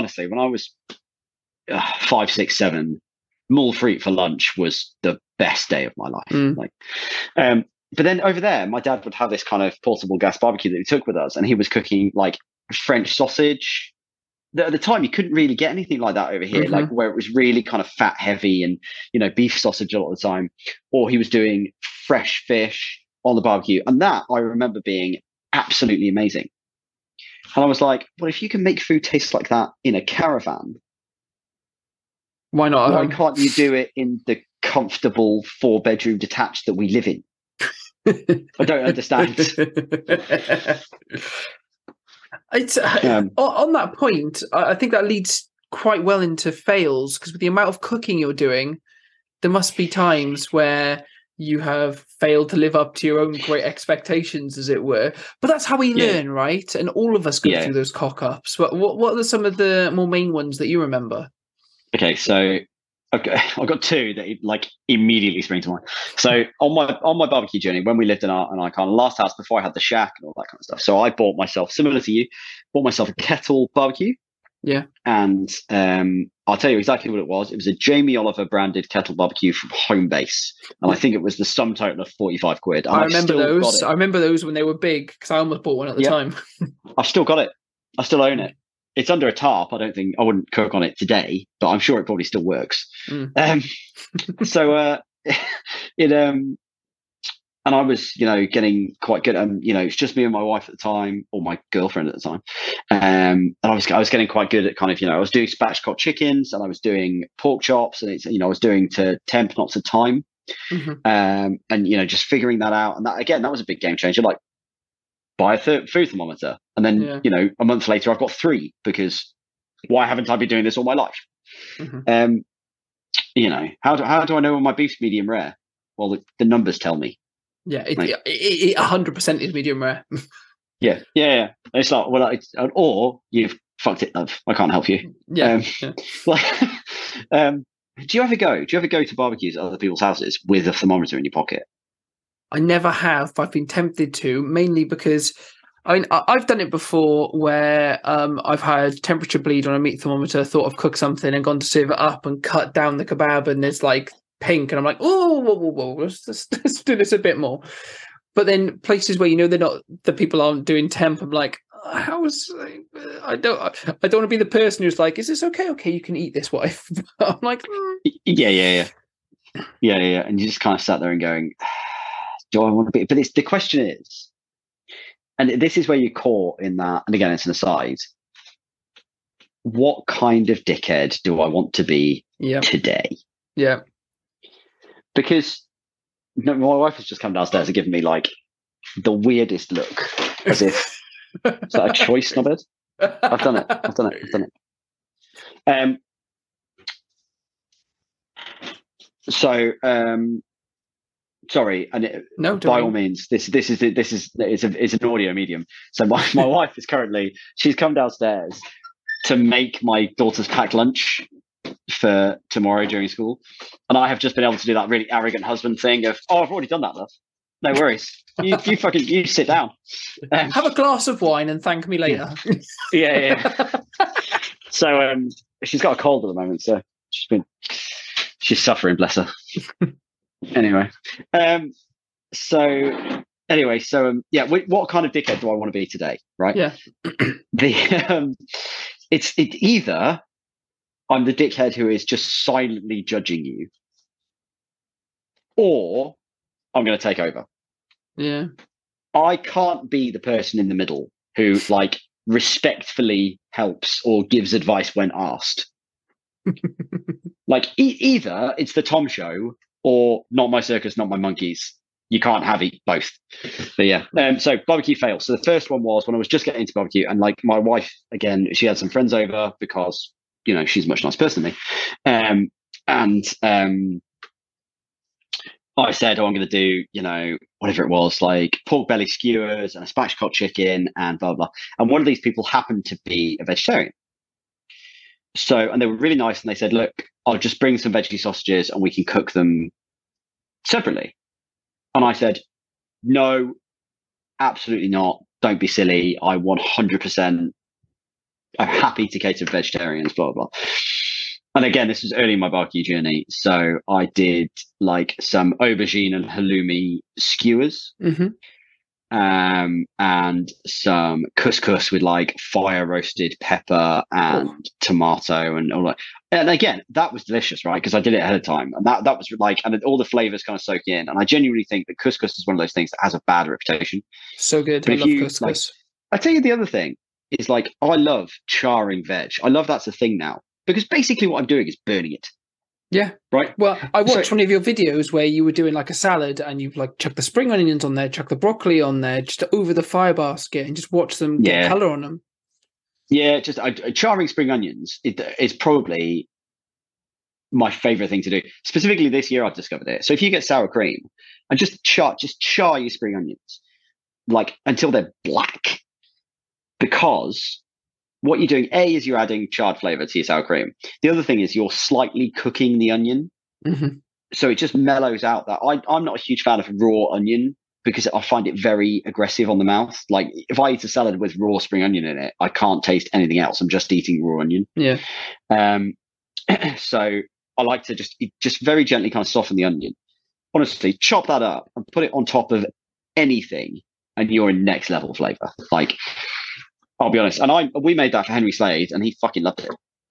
5, 6, 7. Moules frites for lunch was the best day of my life. But then over there, my dad would have this kind of portable gas barbecue that he took with us, and he was cooking like French sausage. At the time, you couldn't really get anything like that over here, like where it was really kind of fat heavy and beef sausage a lot of the time. Or he was doing fresh fish on the barbecue, and that I remember being absolutely amazing. And I was like, well, if you can make food taste like that in a caravan, why not? Why can't you do it in the comfortable 4-bedroom detached that we live in? I don't understand. On that point, I think that leads quite well into fails, because with the amount of cooking you're doing, there must be times where you have failed to live up to your own great expectations, as it were. But that's how we learn, right? And all of us go through those cock-ups. But what are some of the more main ones that you remember? Okay, so I've got two that like immediately spring to mind. So on my barbecue journey, when we lived in our kind of last house before I had the shack and all that kind of stuff, so I bought myself, similar to you, a kettle barbecue. Yeah. And I'll tell you exactly what it was. It was a Jamie Oliver branded kettle barbecue from Homebase. And I think it was the sum total of 45 quid. And I remember those. I remember those when they were big because I almost bought one at the time. I've still got it. I still own it. It's under a tarp. I wouldn't cook on it today, but I'm sure it probably still works. So and I was, getting quite good. It's just me and my wife at the time, or my girlfriend at the time. And I was getting quite good at kind of, I was doing spatchcock chickens and I was doing pork chops, and it's, I was doing to temp, not to time. And, just figuring that out. And that was a big game changer. Like, buy a food thermometer. And then, a month later, I've got 3 because why haven't I been doing this all my life? How do I know when my beef's medium rare? Well, the numbers tell me. Yeah, it 100% is medium rare. Yeah. It's like, or you've fucked it, love. I can't help you. Yeah. Do you ever go to barbecues at other people's houses with a thermometer in your pocket? I never have, but I've been tempted to, mainly because I've done it before where I've had temperature bleed on a meat thermometer, thought I've cooked something and gone to serve it up and cut down the kebab and there's like pink and I'm like, whoa, let's do this a bit more. But then places where they're not, the people aren't doing temp, I'm like, I don't want to be the person who's like, is this okay? Okay, you can eat this, wife. I'm like, yeah. And you just kind of sat there and going, do I want to be? But the question is, and this is where you're caught in that. And again, it's an aside. What kind of dickhead do I want to be today? Yeah. Because my wife has just come downstairs and given me like the weirdest look, as if is that a choice, knobhead? I've done it. Sorry, and by all means, this is it's an audio medium. So my wife is she's come downstairs to make my daughter's packed lunch for tomorrow during school, and I have just been able to do that really arrogant husband thing of, I've already done that, love. No worries. You sit down. Have a glass of wine and thank me later. Yeah. So she's got a cold at the moment, so she's suffering, bless her. Anyway, what kind of dickhead do I want to be today? Right? Yeah. It's either I'm the dickhead who is just silently judging you, or I'm going to take over. Yeah. I can't be the person in the middle who like respectfully helps or gives advice when asked. Like either it's the Tom show or not my circus, not my monkeys. You can't have both. But yeah. So barbecue fails. So the first one was when I was just getting into barbecue, and like my wife, again, she had some friends over because she's a much nicer person than me. I said, I'm going to do, whatever it was, like pork belly skewers and a spatchcock chicken and blah, blah. And one of these people happened to be a vegetarian. So, and they were really nice. And they said, look, I'll just bring some veggie sausages and we can cook them separately. And I said, no, absolutely not. Don't be silly. I 100%, I'm happy to cater to vegetarians, blah, blah, blah. And again, this was early in my barbecue journey. So I did like some aubergine and halloumi skewers, and some couscous with like fire roasted pepper and tomato and all that. And again, that was delicious, right? Because I did it ahead of time, and that was like, and all the flavors kind of soak in. And I genuinely think that couscous is one of those things that has a bad reputation. So good. I love couscous. Like, I tell you, the other thing is like, I love charring veg. I love that's a thing now. Because basically what I'm doing is burning it. Yeah. Right. Well, I watched one of your videos where you were doing like a salad and you've like chucked the spring onions on there, chucked the broccoli on there, just over the fire basket and just watch them get colour on them. Yeah, just charring spring onions is probably my favorite thing to do. Specifically this year, I've discovered it. So if you get sour cream and just char your spring onions, like until they're black, because what you're doing, A, is you're adding charred flavor to your sour cream. The other thing is you're slightly cooking the onion. Mm-hmm. So it just mellows out that. I'm not a huge fan of raw onion because I find it very aggressive on the mouth. Like if I eat a salad with raw spring onion in it, I can't taste anything else. I'm just eating raw onion. Yeah. So I like to just very gently kind of soften the onion. Honestly, chop that up and put it on top of anything, and you're in next level flavor. Like, I'll be honest. And we made that for Henry Slade, and he fucking loved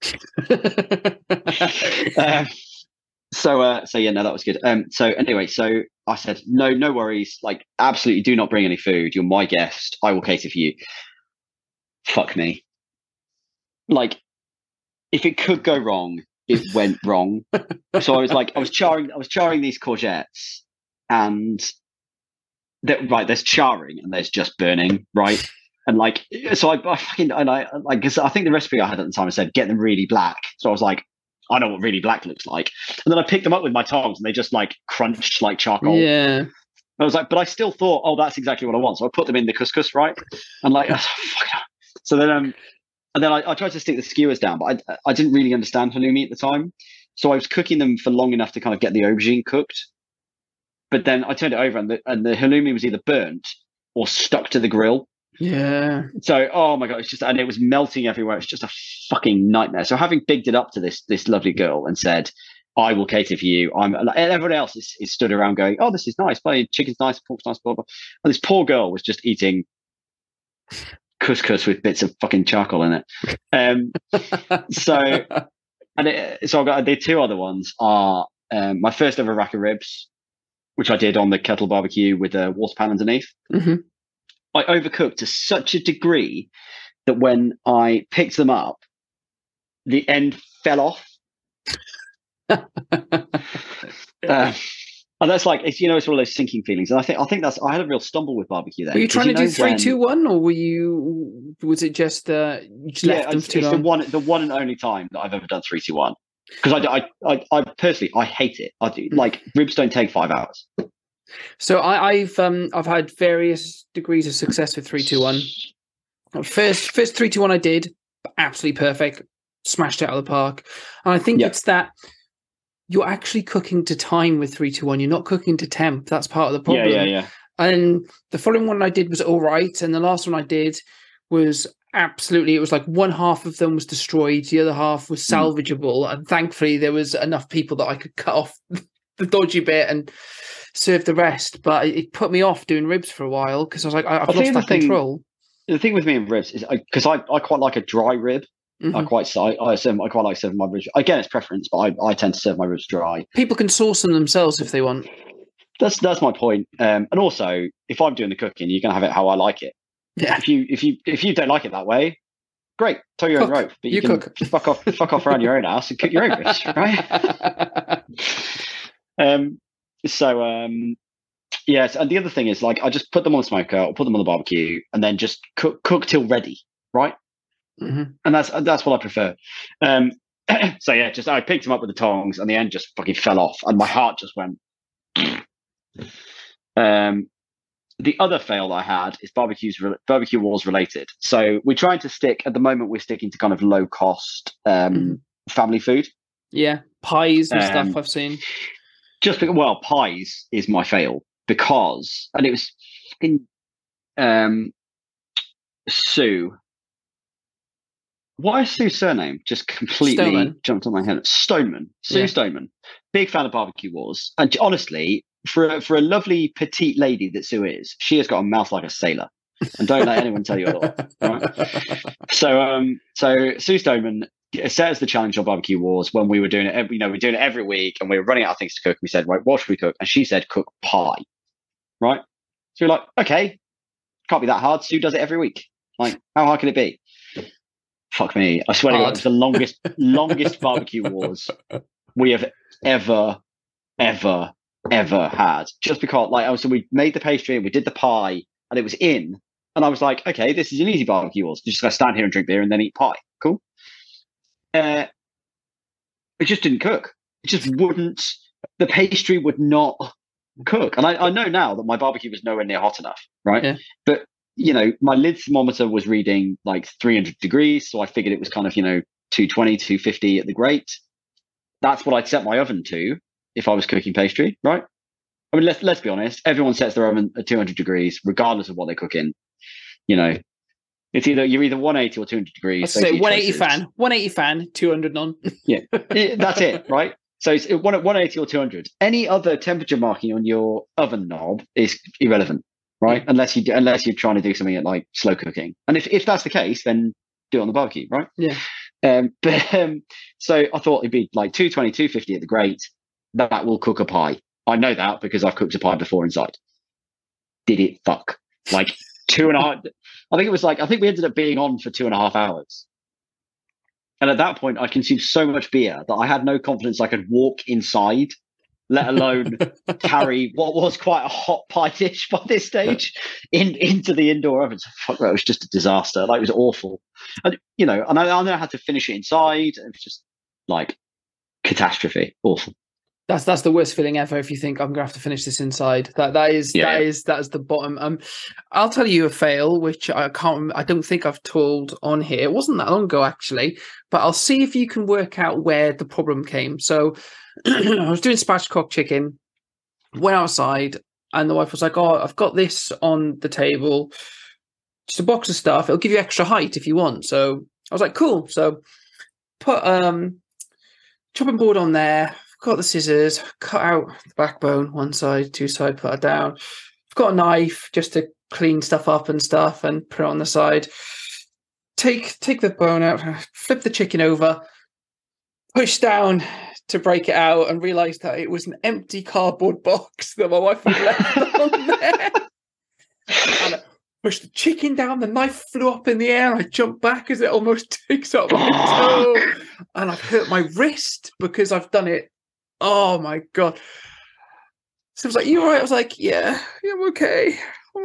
it. So yeah, no, that was good. So anyway, so I said, no worries. Like, absolutely do not bring any food. You're my guest. I will cater for you. Fuck me. Like, if it could go wrong, it went wrong. So I was charring these courgettes, and there's charring and there's just burning, right? And like, so I think the recipe I had at the time said get them really black. So I was like, I know what really black looks like. And then I picked them up with my tongs and they just like crunched like charcoal. Yeah. I was like, but I still thought, oh, that's exactly what I want. So I put them in the couscous, right? And like, so then, and then I tried to stick the skewers down, but I didn't really understand halloumi at the time. So I was cooking them for long enough to kind of get the aubergine cooked. But then I turned it over and the halloumi was either burnt or stuck to the grill. Yeah. So, oh my God, and it was melting everywhere. It's just a fucking nightmare. So having bigged it up to this lovely girl and said, I will cater for you. And everyone else is stood around going, oh, this is nice. Chicken's nice, pork's nice, blah, blah. And this poor girl was just eating couscous with bits of fucking charcoal in it. So the two other ones are my first ever rack of ribs, which I did on the kettle barbecue with a water pan underneath. Mm-hmm. I overcooked to such a degree that when I picked them up, the end fell off. And that's like, it's one of those sinking feelings. And I think I had a real stumble with barbecue then. Were you trying to do 3, 2, 1, or was it just you just left them for too long? It's the one and only time that I've ever done 3, 2, 1. Because I personally, I hate it. I do, like, ribs don't take 5 hours. So I've had various degrees of success with 3, 2, 1. First 3, 2, 1 I did absolutely perfect, smashed it out of the park, and I think it's that you're actually cooking to time with 3, 2, 1. You're not cooking to temp. That's part of the problem. Yeah. And the following one I did was all right, and the last one I did was absolutely. It was like one half of them was destroyed, the other half was salvageable, and thankfully there was enough people that I could cut off the dodgy bit and serve the rest. But it put me off doing ribs for a while because I was like, I've lost that control. The thing with me and ribs is because I quite like a dry rib. Mm-hmm. I quite like serving my ribs. Again, it's preference, but I tend to serve my ribs dry. People can sauce them themselves if they want. That's my point. And also, if I'm doing the cooking, you're gonna have it how I like it. Yeah. If you don't like it that way, great, tow your own rope. But you can cook. fuck off around your own house and cook your own ribs, right? Yes, and the other thing is, like, I just put them on the smoker or put them on the barbecue and then just cook till ready, right? Mm-hmm. And that's what I prefer. So yeah, I picked them up with the tongs and the end just fucking fell off and my heart just went. The other fail I had is barbecue wars related. So we're trying to we're sticking to kind of low cost family food. Yeah, pies and stuff I've seen. Pies is my fail because, and it was fucking Sue. What is Sue's surname? Just completely jumped on my head. Stoneman. Sue Stoneman. Big fan of barbecue wars. And honestly, for a lovely petite lady that Sue is, she has got a mouth like a sailor. And don't let anyone tell you otherwise. Right? So Sue Stoneman set us the challenge on barbecue wars when we were doing it. We're doing it every week, and we were running out of things to cook. We said, right, what should we cook? And she said, cook pie. Right? So we're like, okay, can't be that hard. Sue does it every week. Like, how hard can it be? Fuck me. I swear to God, it was the longest barbecue wars we have ever had. Just because, so we made the pastry and we did the pie and it was in. And I was like, okay, this is an easy barbecue wars. Just going to stand here and drink beer and then eat pie. Cool. It just didn't cook. It just wouldn't. The pastry would not cook. And I know now that my barbecue was nowhere near hot enough, right? Yeah. But my lid thermometer was reading like 300 degrees, so I figured it was kind of 220, 250 at the grate. That's what I'd set my oven to if I was cooking pastry, right? I mean, let's be honest. Everyone sets their oven at 200 degrees, regardless of what they cook in. It's you're either 180 or 200 degrees. Let's say 180 fan, 200 non. Yeah, that's it, right? So it's 180 or 200. Any other temperature marking on your oven knob is irrelevant, right? Yeah. Unless you're trying to do something at like slow cooking. And if that's the case, then do it on the barbecue, right? Yeah. So I thought it'd be like 220, 250 at the grate. That will cook a pie. I know that because I've cooked a pie before inside. Did it fuck? Like 2.5. I think we ended up being on for 2.5 hours. And at that point, I consumed so much beer that I had no confidence I could walk inside, let alone carry what was quite a hot pie dish by this stage into the indoor oven. So, fuck, it was just a disaster. Like, it was awful. And, and I had to finish it inside. It was just like catastrophe. Awful. That's the worst feeling ever if you think I'm gonna have to finish this inside. That is the bottom. I'll tell you a fail, which I don't think I've told on here. It wasn't that long ago actually, but I'll see if you can work out where the problem came. So I was doing spatchcock chicken, went outside, and the wife was like, "Oh, I've got this on the table, just a box of stuff. It'll give you extra height if you want." So I was like, "Cool." So put chopping board on there. Got the scissors, cut out the backbone, one side, two side, put it down. I've got a knife just to clean stuff up and stuff and put it on the side. Take the bone out, flip the chicken over, push down to break it out and realise that it was an empty cardboard box that my wife had left on there. And I pushed the chicken down, the knife flew up in the air, I jumped back as it almost takes up my toe. And I've hurt my wrist because I've done it. Oh my God. So I was like, "You all right?" I was like, yeah, I'm okay.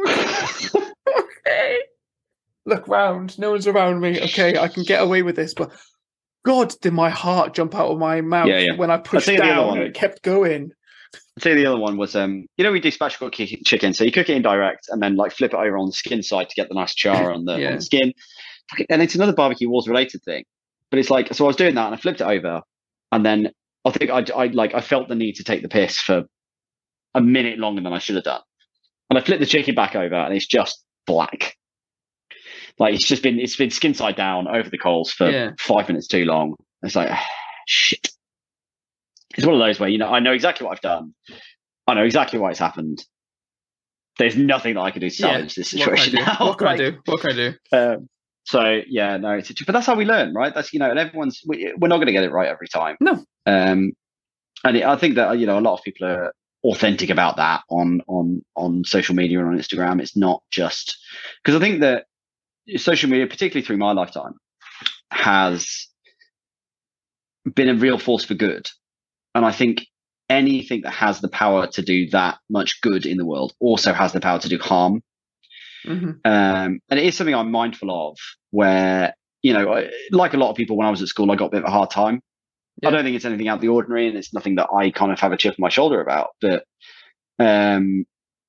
Okay. Look round. No one's around me. Okay, I can get away with this. But God, did my heart jump out of my mouth when I pushed down and it kept going. I'd say the other one was, we do spatchcock chicken. So you cook it indirect and then like flip it over on the skin side to get the nice char on the skin. And it's another barbecue wars related thing. But it's like, so I was doing that and I flipped it over and then I think I felt the need to take the piss for a minute longer than I should have done. And I flipped the chicken back over and it's just black. Like it's been skin side down over the coals for 5 minutes too long. It's like, shit. It's one of those where, I know exactly what I've done. I know exactly why it's happened. There's nothing that I can do to salvage this situation now. What can I do? So yeah, no, but that's how we learn, right? That's and we're not going to get it right every time. No. And I think that a lot of people are authentic about that on social media and on Instagram. It's not just because I think that social media, particularly through my lifetime, has been a real force for good. And I think anything that has the power to do that much good in the world also has the power to do harm. Mm-hmm. And it is something I'm mindful of where, like a lot of people when I was at school, I got a bit of a hard time. Yeah. I don't think it's anything out of the ordinary and it's nothing that I kind of have a chip on my shoulder about. But when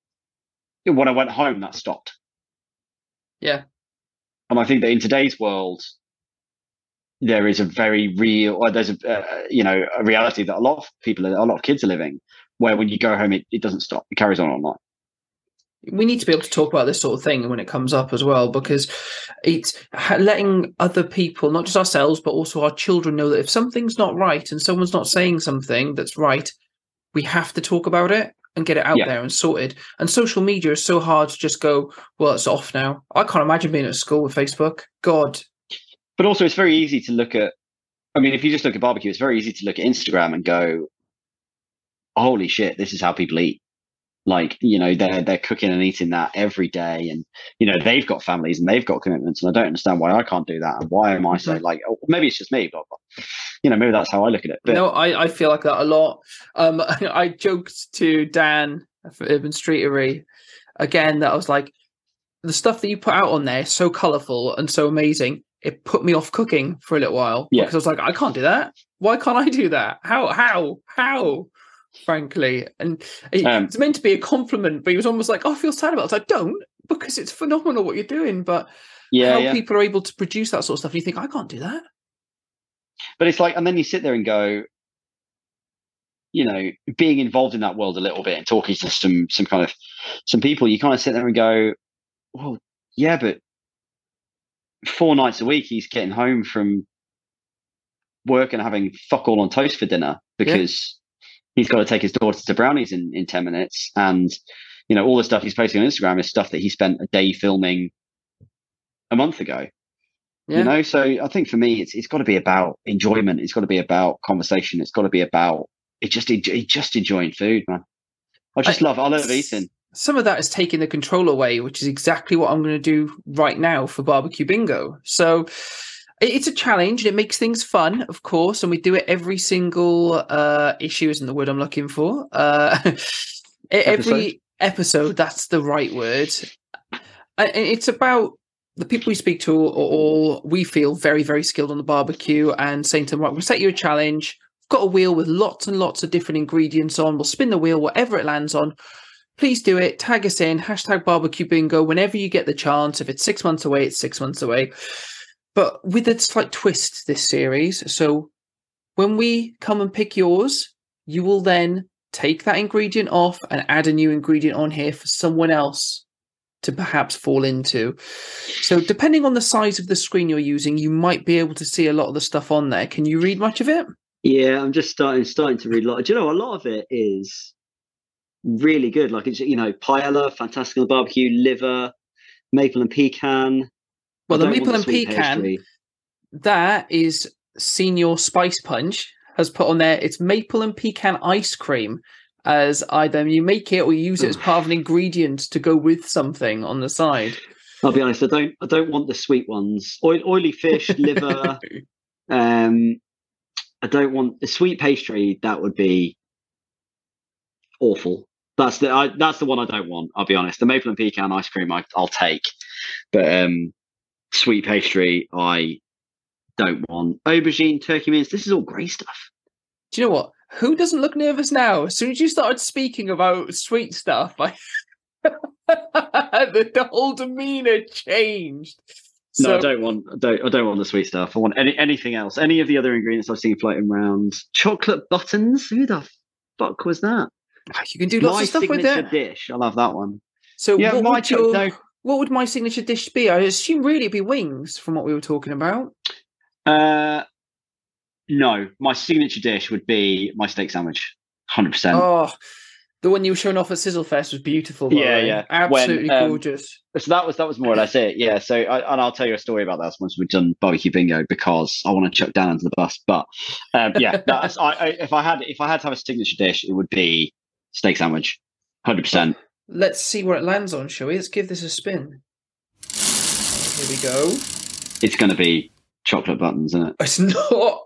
I went home, that stopped. Yeah. And I think that in today's world, there is a very real, or there's a reality that a lot of kids are living where when you go home, it doesn't stop. It carries on online. We need to be able to talk about this sort of thing when it comes up as well, because it's letting other people, not just ourselves, but also our children know that if something's not right and someone's not saying something that's right, we have to talk about it and get it out there and sorted. And social media is so hard to just go, well, it's off now. I can't imagine being at school with Facebook. God. But also it's very easy to look at, if you just look at barbecue, it's very easy to look at Instagram and go, holy shit, this is how people eat. Like, they're cooking and eating that every day. And, they've got families and they've got commitments. And I don't understand why I can't do that. And why am I so maybe it's just me, but, maybe that's how I look at it. But, no, I feel like that a lot. I joked to Dan for Urban Streetery again that I was like, the stuff that you put out on there is so colourful and so amazing. It put me off cooking for a little while because I was like, I can't do that. Why can't I do that? How? Frankly, and it's meant to be a compliment, but he was almost like, "Oh, I feel sad about it." I don't, because it's phenomenal what you're doing, but people are able to produce that sort of stuff, and you think, I can't do that. But it's like, and then you sit there and go, being involved in that world a little bit and talking to some people, you kind of sit there and go, well, yeah, but 4 nights a week he's getting home from work and having fuck all on toast for dinner because he's got to take his daughter to Brownies in 10 minutes. And, all the stuff he's posting on Instagram is stuff that he spent a day filming a month ago. Yeah. So I think for me, it's got to be about enjoyment. It's got to be about conversation. It's got to be about just enjoying food, man. I love eating. Some of that is taking the control away, which is exactly what I'm going to do right now for Barbecue Bingo. So it's a challenge. It makes things fun, of course, and we do it every single issue isn't the word I'm looking for. Every episode, that's the right word. And it's about the people we speak to are all, we feel, very, very skilled on the barbecue, and saying to them, right, we'll set you a challenge. We've got a wheel with lots and lots of different ingredients on. We'll spin the wheel, whatever it lands on. Please do it. Tag us in, #Barbecue Bingo, whenever you get the chance. If it's 6 months away, it's 6 months away. But with a slight twist, this series. So when we come and pick yours, you will then take that ingredient off and add a new ingredient on here for someone else to perhaps fall into. So depending on the size of the screen you're using, you might be able to see a lot of the stuff on there. Can you read much of it? Yeah, I'm just starting to read a lot. Do you know, a lot of it is really good. Like, it's, paella, fantastic on the barbecue, liver, maple and pecan. Well, the maple and pecan, that is Senior Spice Punch has put on there. It's maple and pecan ice cream, as either you make it or you use it as part of an ingredient to go with something on the side. I'll be honest, I don't want the sweet ones. Oily fish, liver. I don't want the sweet pastry. That would be awful. That's the one I don't want. I'll be honest. The maple and pecan ice cream I'll take, but sweet pastry I don't want. Aubergine, turkey mince. This is all great stuff. Do you know what? Who doesn't look nervous now? As soon as you started speaking about sweet stuff, the whole demeanor changed. No, I don't want the sweet stuff. I want anything else. Any of the other ingredients I've seen floating around. Chocolate buttons. Who the fuck was that? You can do lots of stuff with it. My signature dish. I love that one. So what would my signature dish be? I assume really it'd be wings from what we were talking about. No, my signature dish would be my steak sandwich. 100%. Oh, the one you were showing off at Sizzlefest was beautiful. Yeah. Absolutely gorgeous. So that was more or less it. Yeah. So I'll tell you a story about that once we've done Barbecue Bingo, because I want to chuck Dan under the bus. But yeah, if I had to have a signature dish, it would be steak sandwich. 100%. Let's see where it lands on, shall we? Let's give this a spin. Here we go. It's going to be chocolate buttons, isn't it? It's not.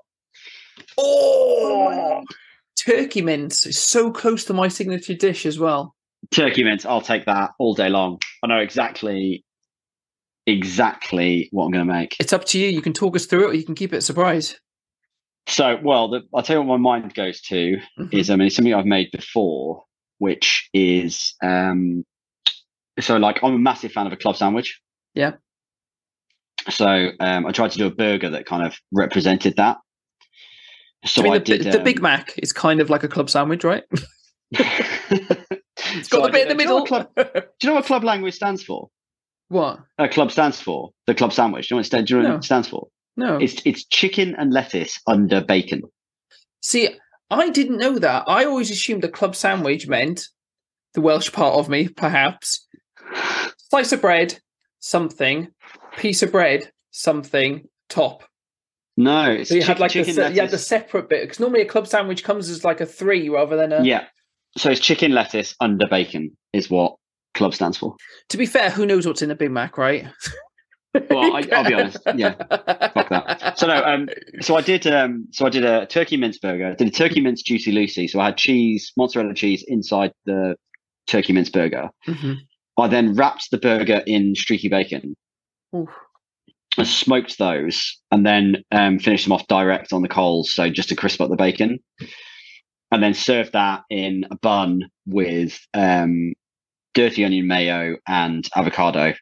Oh, turkey mince is so close to my signature dish as well. Turkey mince, I'll take that all day long. I know exactly what I'm going to make. It's up to you. You can talk us through it, or you can keep it a surprise. So, I'll tell you what my mind goes to is, it's something I've made before, which is, I'm a massive fan of a club sandwich. Yeah. So I tried to do a burger that kind of represented that. So the Big Mac is kind of like a club sandwich, right? It's got the bit in the middle. Do you know what club language stands for? What? Club stands for the club sandwich. Do you know what it stands for? No. It's chicken and lettuce under bacon. See, I didn't know that. I always assumed a club sandwich meant, the Welsh part of me, perhaps, slice of bread, something, piece of bread, something, top. No, it's so you had the separate bit, because normally a club sandwich comes as like a 3 rather than a... Yeah, so it's chicken, lettuce, under bacon is what club stands for. To be fair, who knows what's in a Big Mac, right? Well, I'll be honest. Yeah, fuck that. So no, so I did a turkey mince burger. I did a turkey mince Juicy Lucy. So I had mozzarella cheese inside the turkey mince burger. Mm-hmm. I then wrapped the burger in streaky bacon. Oof. I smoked those and then finished them off direct on the coals, so just to crisp up the bacon, and then served that in a bun with dirty onion mayo and avocado.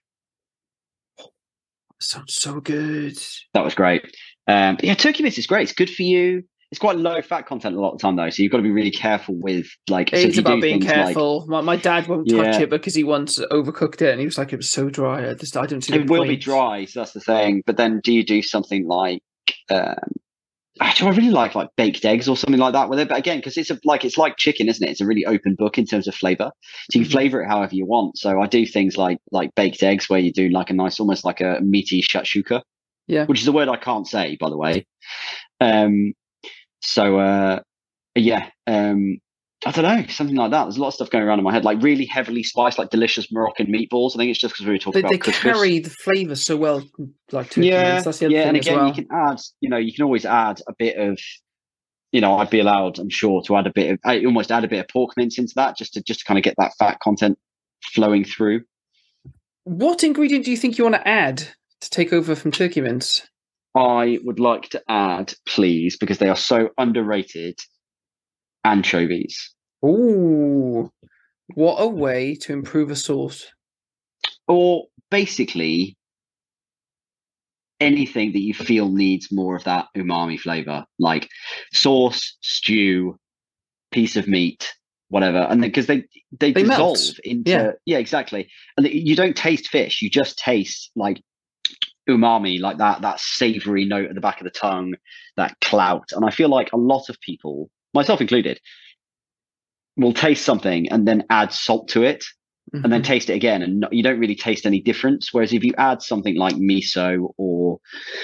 Sounds so good. That was great. But yeah, turkey mince is great. It's good for you. It's quite low fat content a lot of the time though, so you've got to be really careful with like. It's so about being careful. My dad won't touch it because he once overcooked it, and he was like, "It was so dry. I don't see." It will be dry, so that's the thing. But then, do you do something like? Actually, I really like baked eggs or something like that with it. But again, because it's like chicken, isn't it? It's a really open book in terms of flavor. So you can flavor it however you want. So I do things like baked eggs, where you do like a nice, almost like a meaty shakshuka. Yeah, which is a word I can't say, by the way. I don't know, something like that. There's a lot of stuff going around in my head, like really heavily spiced, like delicious Moroccan meatballs. I think it's just because we were talking about they carry the flavour so well, like turkey mince. That's the other thing and again, as well. you can add, you can always add a bit of, I'd be allowed, I'm sure, to add a bit of, I almost add a bit of pork mince into that, just to kind of get that fat content flowing through. What ingredient do you think you want to add to take over from turkey mince? I would like to add, please, because they are so underrated, anchovies. Ooh, what a way to improve a sauce. Or basically anything that you feel needs more of that umami flavor, like sauce, stew, piece of meat, whatever. And because they dissolve into, exactly. And you don't taste fish, you just taste like umami, like that savory note at the back of the tongue, that clout. And I feel like a lot of people, myself included, will taste something and then add salt to it, and then taste it again, and you don't really taste any difference. Whereas if you add something like miso or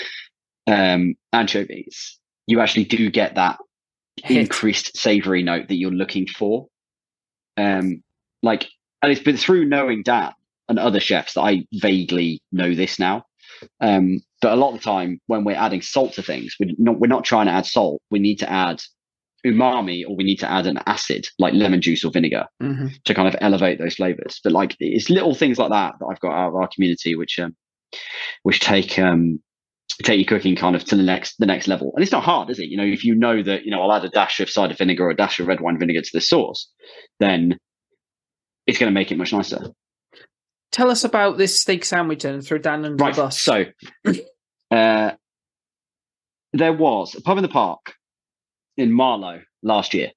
anchovies, you actually do get that increased savory note that you're looking for. And it's been through knowing Dan and other chefs that I vaguely know this now. But a lot of the time when we're adding salt to things, we're not trying to add salt. We need to add umami, or we need to add an acid like lemon juice or vinegar to kind of elevate those flavors. But it's little things like that I've got out of our community which take your cooking kind of to the next level. And it's not hard, is it? If you know that I'll add a dash of cider vinegar or a dash of red wine vinegar to the sauce, then it's going to make it much nicer. Tell us about this steak sandwich then, and throw Dan under the bus. So there was a pub in the park in Marlow last year.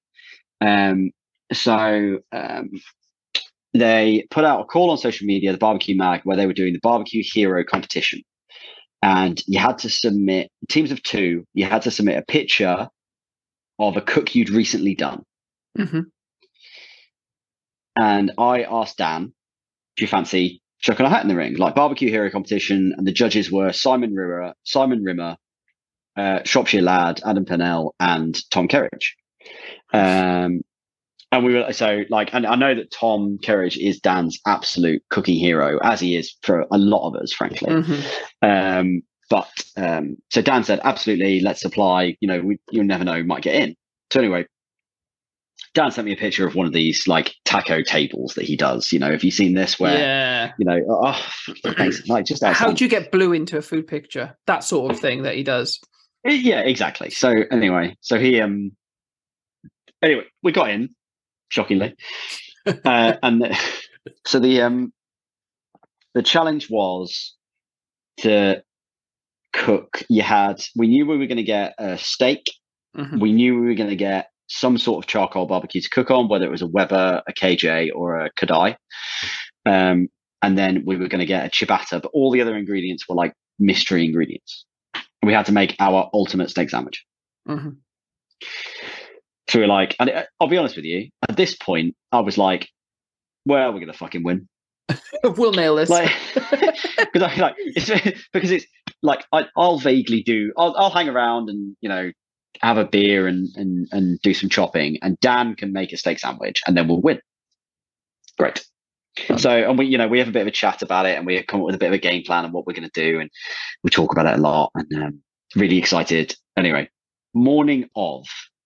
They put out a call on social media, the Barbecue Mag, where they were doing the Barbecue Hero competition. And you had to submit, teams of 2, you had to submit a picture of a cook you'd recently done. And I asked Dan, do you fancy chucking a hat in the ring, like Barbecue Hero competition? And the judges were Simon Rimmer, Shropshire Lad, Adam Pennell, and Tom Kerridge. And we were and I know that Tom Kerridge is Dan's absolute cooking hero, as he is for a lot of us, frankly. So Dan said, absolutely, let's apply. You'll never know, might get in. So anyway, Dan sent me a picture of one of these taco tables that he does. Have you seen this? Where just how do you get blue into a food picture? That sort of thing that he does. Yeah, exactly. So anyway, we got in, shockingly, so the challenge was to cook. We knew we were going to get a steak. We knew we were going to get some sort of charcoal barbecue to cook on, whether it was a Weber, a KJ, or a Kadai. And then we were going to get a ciabatta, but all the other ingredients were mystery ingredients. We had to make our ultimate steak sandwich. So we were and I'll be honest with you, at this point, I was like, well, we're going to fucking win. We'll nail this. Because it's I'll vaguely do, I'll hang around and, have a beer and do some chopping, and Dan can make a steak sandwich, and then we'll win. Great. So, and we have a bit of a chat about it, and we come up with a bit of a game plan and what we're going to do, and we talk about it a lot, and really excited. Anyway, morning of,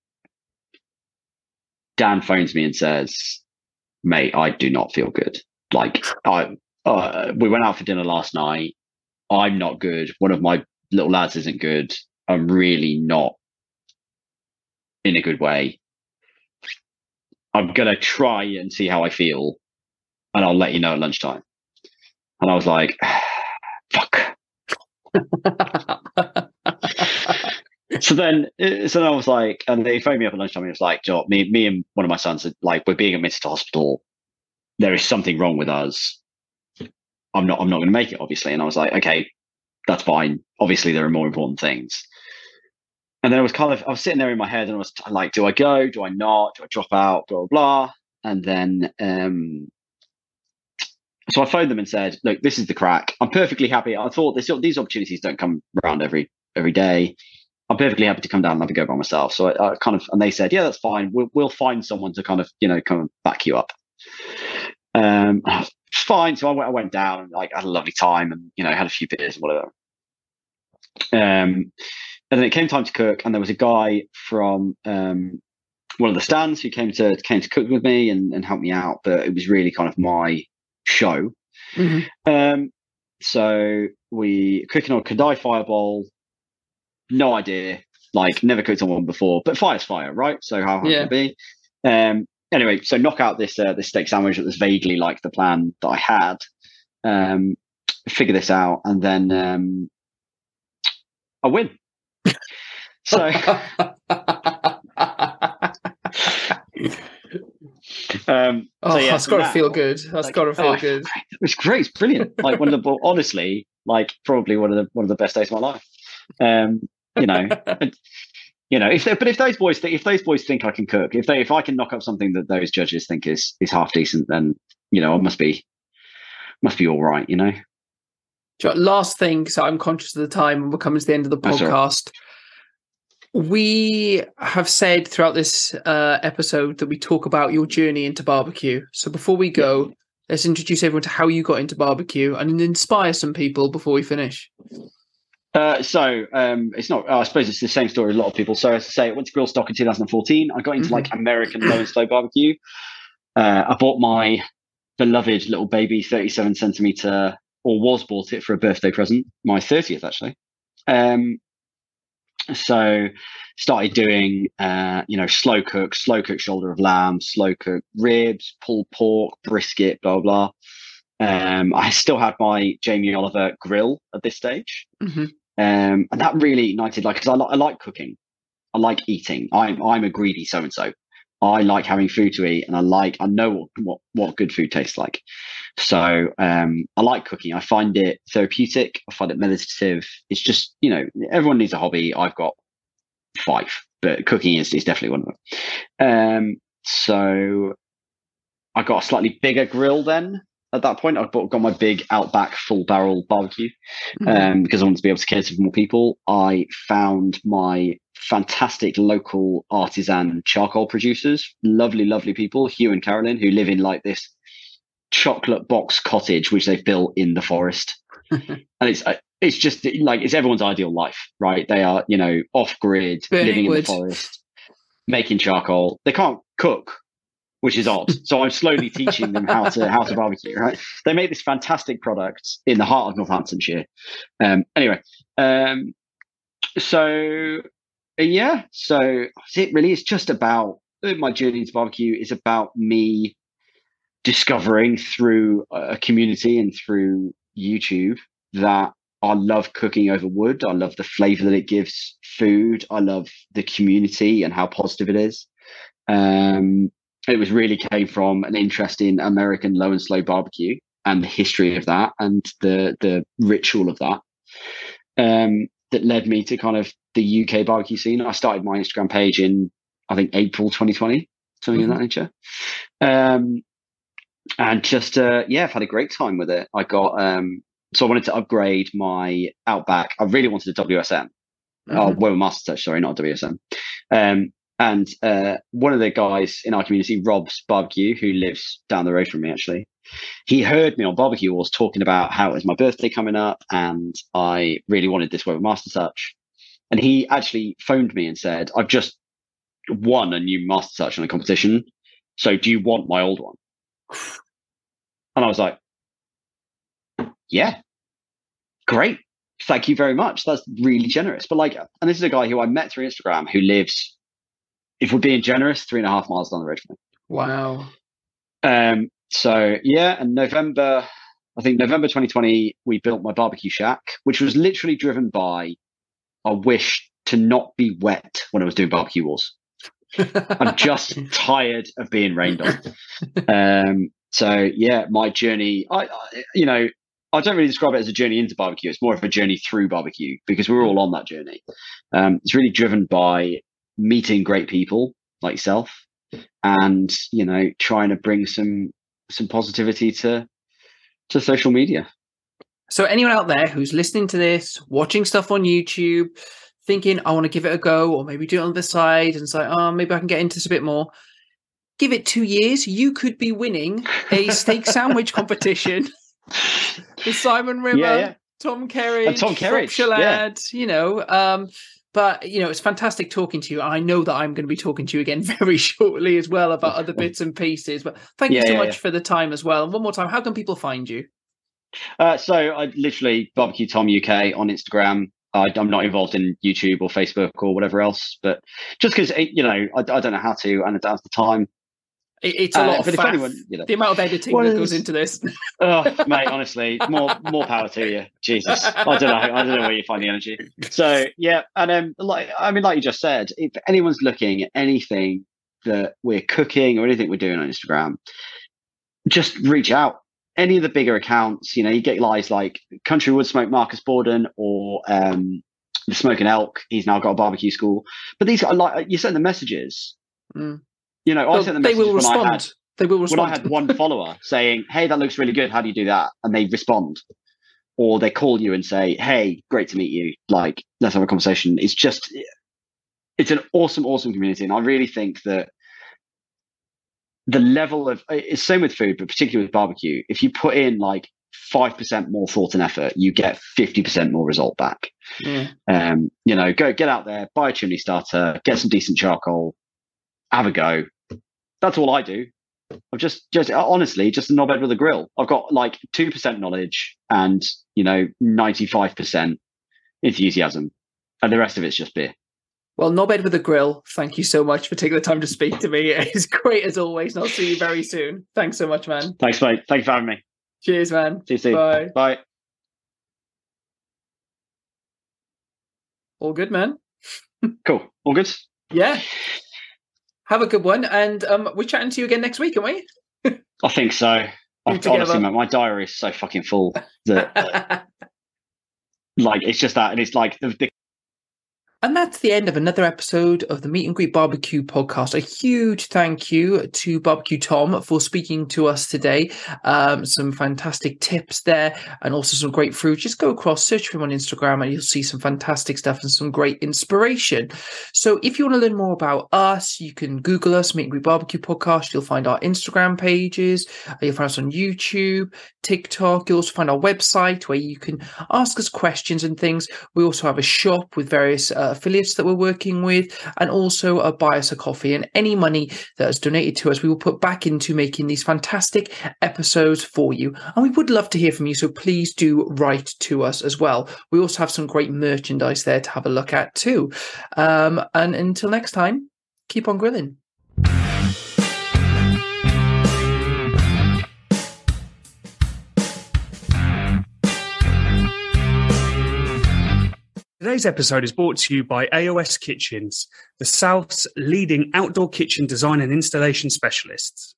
Dan phones me and says, mate, I do not feel good. We went out for dinner last night. I'm not good. One of my little lads isn't good. I'm really not in a good way. I'm going to try and see how I feel, and I'll let you know at lunchtime. And I was like, fuck. So then I was like, and they phoned me up at lunchtime. And it was like, Joe, me and one of my sons are like, we're being admitted to hospital. There is something wrong with us. I'm not going to make it, obviously. And I was like, okay, that's fine. Obviously, there are more important things. And then I was sitting there in my head, and I was like, do I go? Do I not? Do I drop out? Blah blah blah. And then, so I phoned them and said, look, this is the crack. I'm perfectly happy. I thought these opportunities don't come around every day. I'm perfectly happy to come down and have a go by myself. So I kind of, and they said, yeah, that's fine. We'll find someone to kind of, come and back you up. Fine. So I went down and like had a lovely time, and had a few beers and whatever. And then it came time to cook, and there was a guy from one of the stands who came to cook with me and help me out. But it was really kind of my show. Mm-hmm. So we cooking on Kadai Fireball. No idea, like never cooked on one before, but fire's fire, right? So how hard can it be? Anyway, so knock out this steak sandwich that was vaguely like the plan that I had. Figure this out, and then I win. So that's got to feel good. That's got to feel good. It was great. It's brilliant. Like honestly, like probably one of the best days of my life. If those boys think I can cook, if I can knock up something that those judges think is half decent, then I must be all right. Last thing, so I'm conscious of the time, and we're coming to the end of the podcast. We have said throughout this episode that we talk about your journey into barbecue. So before we go, let's introduce everyone to how you got into barbecue and inspire some people before we finish. It's not. I suppose it's the same story as a lot of people. So as I say, I went to Grill Stock in 2014. I got into like American low and slow barbecue. I bought my beloved little baby 37 centimeter, or was bought it for a birthday present, my 30th actually. So started doing, slow cook shoulder of lamb, slow cook ribs, pulled pork, brisket, blah, blah. I still had my Jamie Oliver grill at this stage. Mm-hmm. And that really ignited, because I like cooking. I like eating. I'm a greedy so-and-so. I like having food to eat, and I know what good food tastes like. So I like cooking. I find it therapeutic. I find it meditative. It's just, everyone needs a hobby. I've got 5, but cooking is definitely one of them. So I got a slightly bigger grill then. At that point, I got my big Outback full barrel barbecue because I wanted to be able to cater for more people. I found my fantastic local artisan charcoal producers, lovely people, Hugh and Carolyn, who live in like this chocolate box cottage which they've built in the forest. And it's just like it's everyone's ideal life, right? They are, off grid, living in the forest, making charcoal. They can't cook, which is odd. So I'm slowly teaching them how to barbecue, right? They make this fantastic product in the heart of Northamptonshire. So it really is just about my journey into barbecue is about me discovering through a community and through YouTube that I love cooking over wood. I love the flavor that it gives food. I love the community and how positive it is. It was really came from an interest in American low and slow barbecue and the history of that and the ritual of that. That led me to kind of the UK barbecue scene. I started my Instagram page in, I think, April 2020, something of that nature. And just, I've had a great time with it. I got, so I wanted to upgrade my Outback. I really wanted a WSM. Weber Master Touch, sorry, not a WSM. And one of the guys in our community, Rob's Barbecue, who lives down the road from me, actually, he heard me on Barbecue Wars talking about how it was my birthday coming up and I really wanted this Weber Master Touch. And he actually phoned me and said, I've just won a new Master Touch in a competition. So do you want my old one? And I was like, yeah. Great. Thank you very much. That's really generous. But like, and this is a guy who I met through Instagram who lives, if we're being generous, 3.5 miles down the road from me. Wow. So yeah, and November 2020, we built my barbecue shack, which was literally driven by a wish to not be wet when I was doing barbecue wars. I'm just tired of being rained on. So yeah, my journey, I don't really describe it as a journey into barbecue. It's more of a journey through barbecue because we're all on that journey. It's really driven by meeting great people like yourself and, trying to bring some positivity to social media. So anyone out there who's listening to this, watching stuff on YouTube, thinking, I want to give it a go, or maybe do it on the side and say, oh, maybe I can get into this a bit more. Give it 2 years. You could be winning a steak sandwich competition with Simon Rimmer, Tom Kerridge, Shalad, but, it's fantastic talking to you. I know that I'm going to be talking to you again very shortly as well about other bits and pieces. But thank you so much for the time as well. And one more time, how can people find you? So I literally Barbecue Tom UK on Instagram. I'm not involved in YouTube or Facebook or whatever else, but just because, I don't know how to, and I don't have the time. It's a lot of faff. The amount of editing that goes into this. Oh, mate, honestly, more power to you. Jesus. I don't know where you find the energy. So, yeah. And like you just said, if anyone's looking at anything that we're cooking or anything we're doing on Instagram, just reach out. Any of the bigger accounts, you get guys like Country Wood Smoke Marcus Borden or the Smoking Elk. He's now got a barbecue school. But these are like, you send the messages. I sent the messages when I had one follower saying, hey, that looks really good. How do you do that? And they respond. Or they call you and say, hey, great to meet you. Like, let's have a conversation. It's an awesome, awesome community. And I really think that the level of, it's same with food, but particularly with barbecue, if you put in like 5% more thought and effort, you get 50% more result back. Go get out there, buy a chimney starter, get some decent charcoal, have a go. That's all I do. I'm just honestly just a knobhead with a grill. I've got like 2% knowledge and 95% enthusiasm, and the rest of it's just beer. Well, knobhead with a grill, thank you so much for taking the time to speak to me. It's great as always, and I'll see you very soon. Thanks so much, man. Thanks, mate. Thank you for having me. Cheers, man. See you soon. Bye. Bye. All good, man. Cool. All good? Yeah. Have a good one. And we're chatting to you again next week, aren't we? I think so. Honestly, mate, my diary is so fucking full that it's just that. And it's like the And that's the end of another episode of the Meet and Greet Barbecue podcast. A huge thank you to Barbecue Tom for speaking to us today. Some fantastic tips there and also some great food. Just go across, search for him on Instagram and you'll see some fantastic stuff and some great inspiration. So if you want to learn more about us, you can Google us, Meet and Greet Barbecue podcast. You'll find our Instagram pages. You'll find us on YouTube, TikTok. You'll also find our website where you can ask us questions and things. We also have a shop with various affiliates that we're working with, and also buy us a coffee. And any money that is donated to us, we will put back into making these fantastic episodes for you. And we would love to hear from you, so please do write to us as well. We also have some great merchandise there to have a look at too. And until next time, keep on grilling. Today's episode is brought to you by AOS Kitchens, the South's leading outdoor kitchen design and installation specialists.